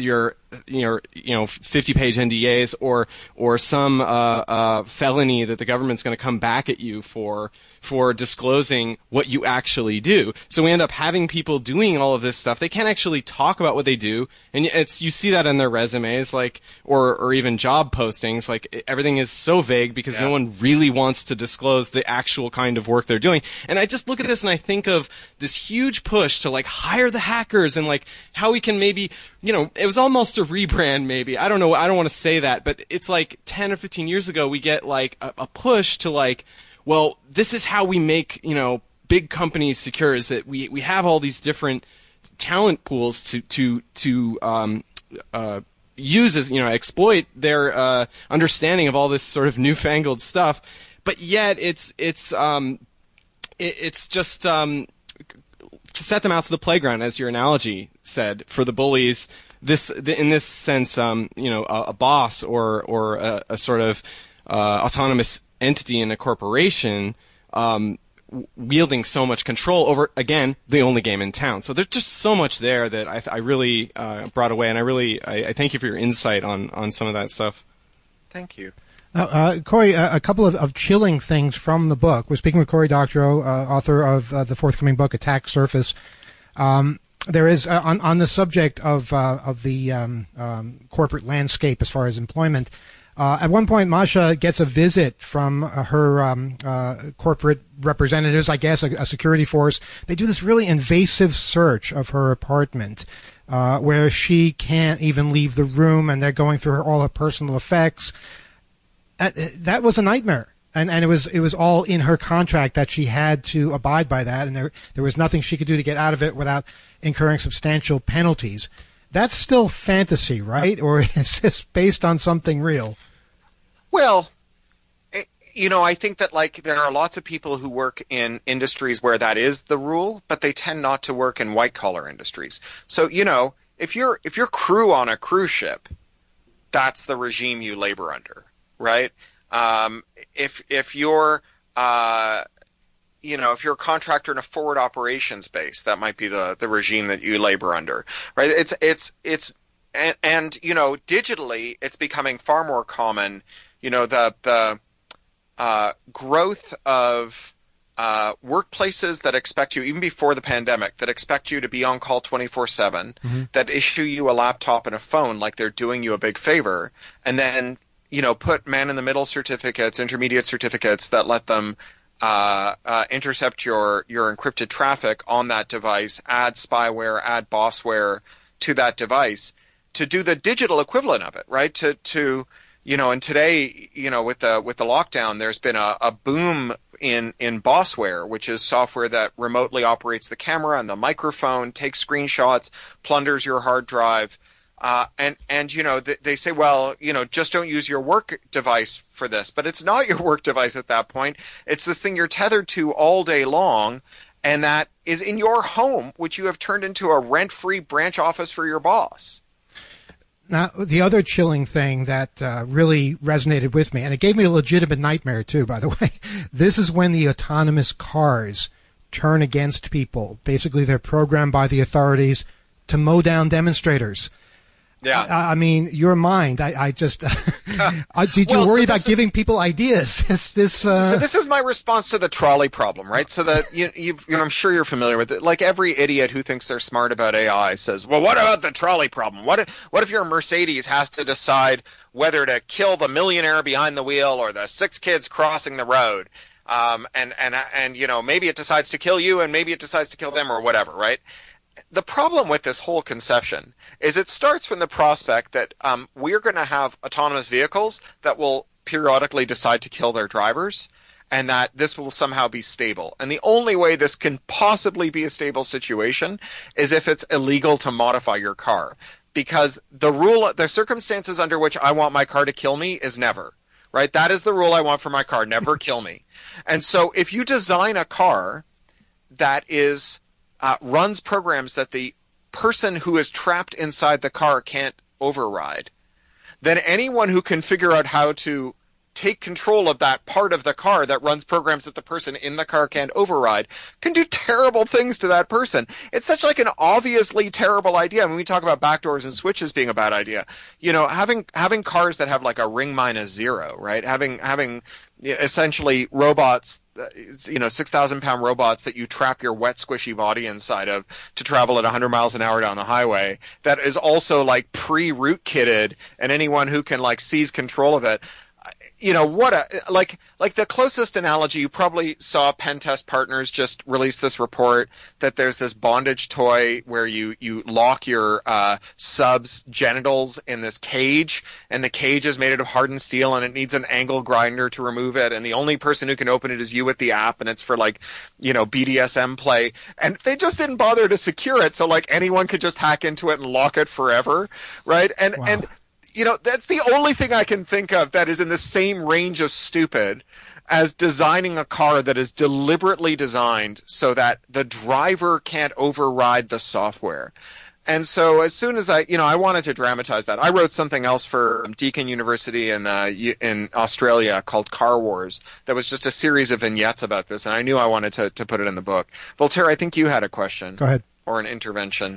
S8: you know, you know, fifty-page N D As or or some uh, uh, felony that the government's going to come back at you for for disclosing what you actually do. So we end up having people doing all of this stuff. They can't actually talk about what they do, and it's you see that in their resumes, like or or even job postings. Like everything is so vague because yeah. no one really wants to disclose the actual kind of work they're doing. And I just look at this and I think of this huge push to like hire the hackers and like how we can maybe, you know, it was almost a rebrand maybe. I don't know. I don't want to say that, but it's like ten or fifteen years ago we get like a, a push to like, well, this is how we make, you know, big companies secure, is that we, we have all these different talent pools to, to, to, um, uh, use as, you know, exploit their, uh, understanding of all this sort of newfangled stuff. But yet it's, it's, um, it, it's just, um, to set them out to the playground, as your analogy said, for the bullies. This, in this sense, um, you know, a, a boss or, or a, a sort of, uh, autonomous entity in a corporation um, wielding so much control over, again, the only game in town. So there's just so much there that I, I really uh, brought away, and I really I, I thank you for your insight on, on some of that stuff.
S4: Thank you.
S3: Uh, uh, Cory, uh, a couple of, of chilling things from the book. We're speaking with Cory Doctorow, uh, author of uh, the forthcoming book, Attack Surface. Um, there is, uh, on, on the subject of, uh, of the um, um, corporate landscape as far as employment, Uh, at one point, Masha gets a visit from uh, her um, uh, corporate representatives, I guess, a, a security force. They do this really invasive search of her apartment uh, where she can't even leave the room, and they're going through her, all her personal effects. That, that was a nightmare. And, and it was it was all in her contract that she had to abide by that, and there there was nothing she could do to get out of it without incurring substantial penalties. That's still fantasy, right? Or is this based on something real?
S4: Well, you know, I think that like there are lots of people who work in industries where that is the rule, but they tend not to work in white collar industries. So, you know, if you're if you're crew on a cruise ship, that's the regime you labor under, right? Um, if if you're uh, you know, if you're a contractor in a forward operations base, that might be the the regime that you labor under, right? It's it's it's and, and you know, digitally, it's becoming far more common. You know, the the uh, growth of uh, workplaces that expect you, even before the pandemic, that expect you to be on call twenty-four seven, mm-hmm. that issue you a laptop and a phone like they're doing you a big favor, and then, you know, put man-in-the-middle certificates, intermediate certificates that let them uh, uh, intercept your, your encrypted traffic on that device, add spyware, add bossware to that device, to do the digital equivalent of it, right? To to You know, and today, you know, with the with the lockdown, there's been a, a boom in in bossware, which is software that remotely operates the camera and the microphone, takes screenshots, plunders your hard drive, uh, and and you know th- they say, well, you know, just don't use your work device for this, but it's not your work device at that point. It's this thing you're tethered to all day long, and that is in your home, which you have turned into a rent-free branch office for your boss.
S3: Now, the other chilling thing that uh, really resonated with me, and it gave me a legitimate nightmare too, by the way, this is when the autonomous cars turn against people. Basically, they're programmed by the authorities to mow down demonstrators.
S4: Yeah.
S3: I, I mean, your mind, I, I just, I, did you
S4: well,
S3: worry
S4: so
S3: about giving people ideas? Is this, uh...
S4: So this is my response to the trolley problem, right? So that you, you, you know, I'm sure you're familiar with it. Like every idiot who thinks they're smart about A I says, well, what about the trolley problem? What if, what if your Mercedes has to decide whether to kill the millionaire behind the wheel or the six kids crossing the road? Um, and, and, and, you know, maybe it decides to kill you and maybe it decides to kill them or whatever, right? The problem with this whole conception is it starts from the prospect that um, we're going to have autonomous vehicles that will periodically decide to kill their drivers, and that this will somehow be stable. And the only way this can possibly be a stable situation is if it's illegal to modify your car, because the rule, the circumstances under which I want my car to kill me is never, right? That is the rule I want for my car, never kill me. And so if you design a car that is Uh, runs programs that the person who is trapped inside the car can't override, then anyone who can figure out how to take control of that part of the car that runs programs that the person in the car can't override can do terrible things to that person. It's such like an obviously terrible idea. When we talk about backdoors and switches being a bad idea, you know, having having cars that have like a ring minus zero, right? Having having essentially robots, you know, six thousand pound robots that you trap your wet, squishy body inside of to travel at one hundred miles an hour down the highway. That is also like pre-root kitted, and anyone who can like seize control of it. You know, what a, like, like the closest analogy, you probably saw Pentest Partners just release this report that there's this bondage toy where you, you lock your, uh, sub's genitals in this cage, and the cage is made out of hardened steel, and it needs an angle grinder to remove it, and the only person who can open it is you with the app, and it's for like, you know, B D S M play, and they just didn't bother to secure it, so like anyone could just hack into it and lock it forever, right? And, wow. and, you know, that's the only thing I can think of that is in the same range of stupid as designing a car that is deliberately designed so that the driver can't override the software. And so as soon as I, you know, I wanted to dramatize that. I wrote something else for Deakin University in uh, in Australia called Car Wars that was just a series of vignettes about this, and I knew I wanted to, to put it in the book. Voltaire, I think you had a question.
S3: Go ahead.
S4: Or an intervention.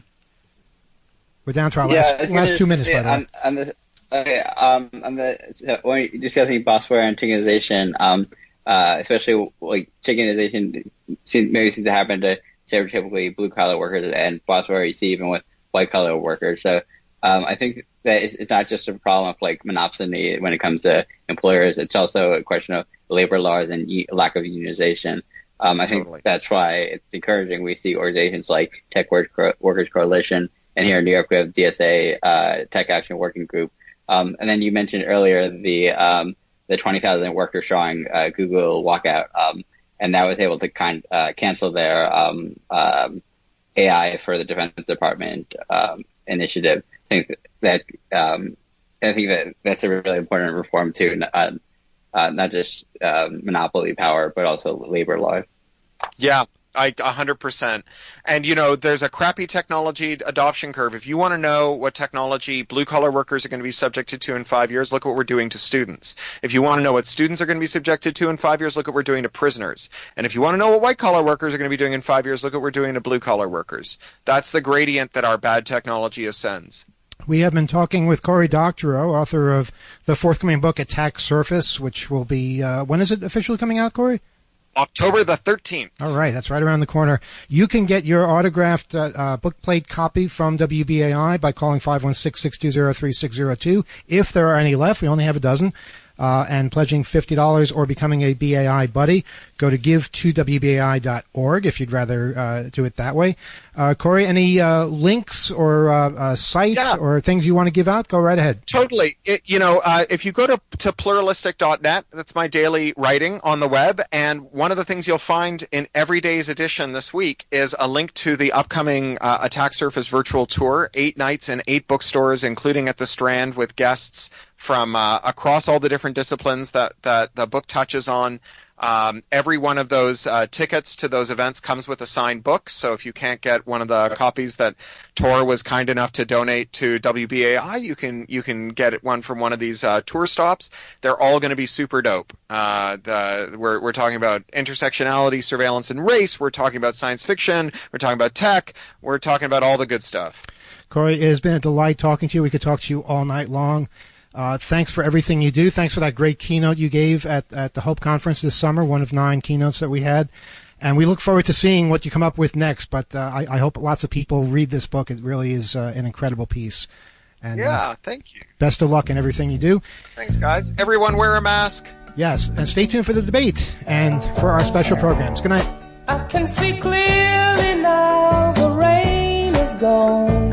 S3: We're down to our
S10: yeah,
S3: last, last two minutes,
S10: yeah,
S3: by the way.
S10: On, on the, okay, um, on the, so when you're discussing bossware and chickenization, um, uh, especially like chickenization seems, maybe seems to happen to stereotypically blue-collar workers, and bossware you see even with white-collar workers. So um, I think that it's, it's not just a problem of like monopsony when it comes to employers. It's also a question of labor laws and u- lack of unionization. Um, I think totally. That's why it's encouraging. We see organizations like Tech Work- Workers Coalition, and here in New York we have D S A, uh, Tech Action Working Group. Um, and then you mentioned earlier the um, the twenty thousand workers showing uh, Google walkout, um, and that was able to kind uh, cancel their um, um, A I for the Defense Department um, initiative. I think that um, I think that that's a really important reform too, uh, uh, not just uh, monopoly power, but also labor law.
S4: Yeah. I one hundred percent. And, you know, there's a crappy technology adoption curve. If you want to know what technology blue-collar workers are going to be subjected to in five years, look what we're doing to students. If you want to know what students are going to be subjected to in five years, look what we're doing to prisoners. And if you want to know what white-collar workers are going to be doing in five years, look what we're doing to blue-collar workers. That's the gradient that our bad technology ascends.
S3: We have been talking with Cory Doctorow, author of the forthcoming book, Attack Surface, which will be, uh, when is it officially coming out, Cory?
S4: October the thirteenth.
S3: All right, that's right around the corner. You can get your autographed uh, uh, bookplate copy from W B A I by calling five one six, six two zero, three six zero two. If there are any left, we only have a dozen, uh, and pledging fifty dollars or becoming a B A I buddy. Go to give to W B A I dot org if you'd rather uh, do it that way. Uh, Cory, any uh, links or uh, uh, sites yeah. or things you want to give out? Go right ahead.
S4: Totally. It, you know, uh, if you go to, to pluralistic dot net, that's my daily writing on the web, and one of the things you'll find in every day's edition this week is a link to the upcoming uh, Attack Surface virtual tour, eight nights in eight bookstores, including at the Strand, with guests from uh, across all the different disciplines that, that the book touches on. Um, every one of those uh, tickets to those events comes with a signed book, so if you can't get one of the copies that Tor was kind enough to donate to W B A I, you can you can get one from one of these uh, tour stops. They're all going to be super dope. Uh, the, we're we're talking about intersectionality, surveillance, and race. We're talking about science fiction. We're talking about tech. We're talking about all the good stuff.
S3: Cory, it has been a delight talking to you. We could talk to you all night long. Uh, thanks for everything you do. Thanks for that great keynote you gave at, at the Hope Conference this summer, one of nine keynotes that we had. And we look forward to seeing what you come up with next. But uh, I, I hope lots of people read this book. It really is uh, an incredible piece. And,
S4: yeah,
S3: uh,
S4: thank you.
S3: Best of luck in everything you do.
S4: Thanks, guys. Everyone wear a mask.
S3: Yes, and stay tuned for the debate and for our special programs. Good night.
S2: I can see clearly now the rain is gone.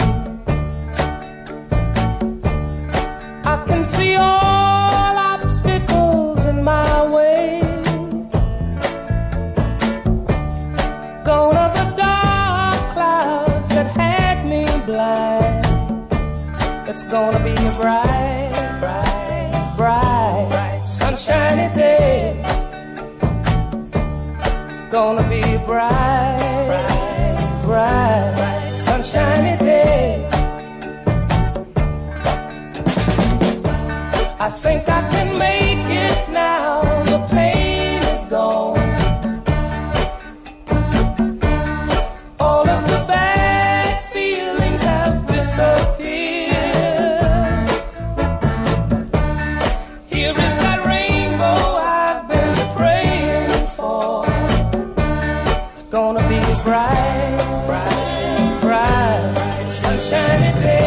S2: I can see all obstacles in my way. Gone are the dark clouds that had me blind. It's gonna be a bright, bright, bright, sunshiny day. It's gonna be a bright, bright, bright, sunshiny day. I think I can make it now. shiny day.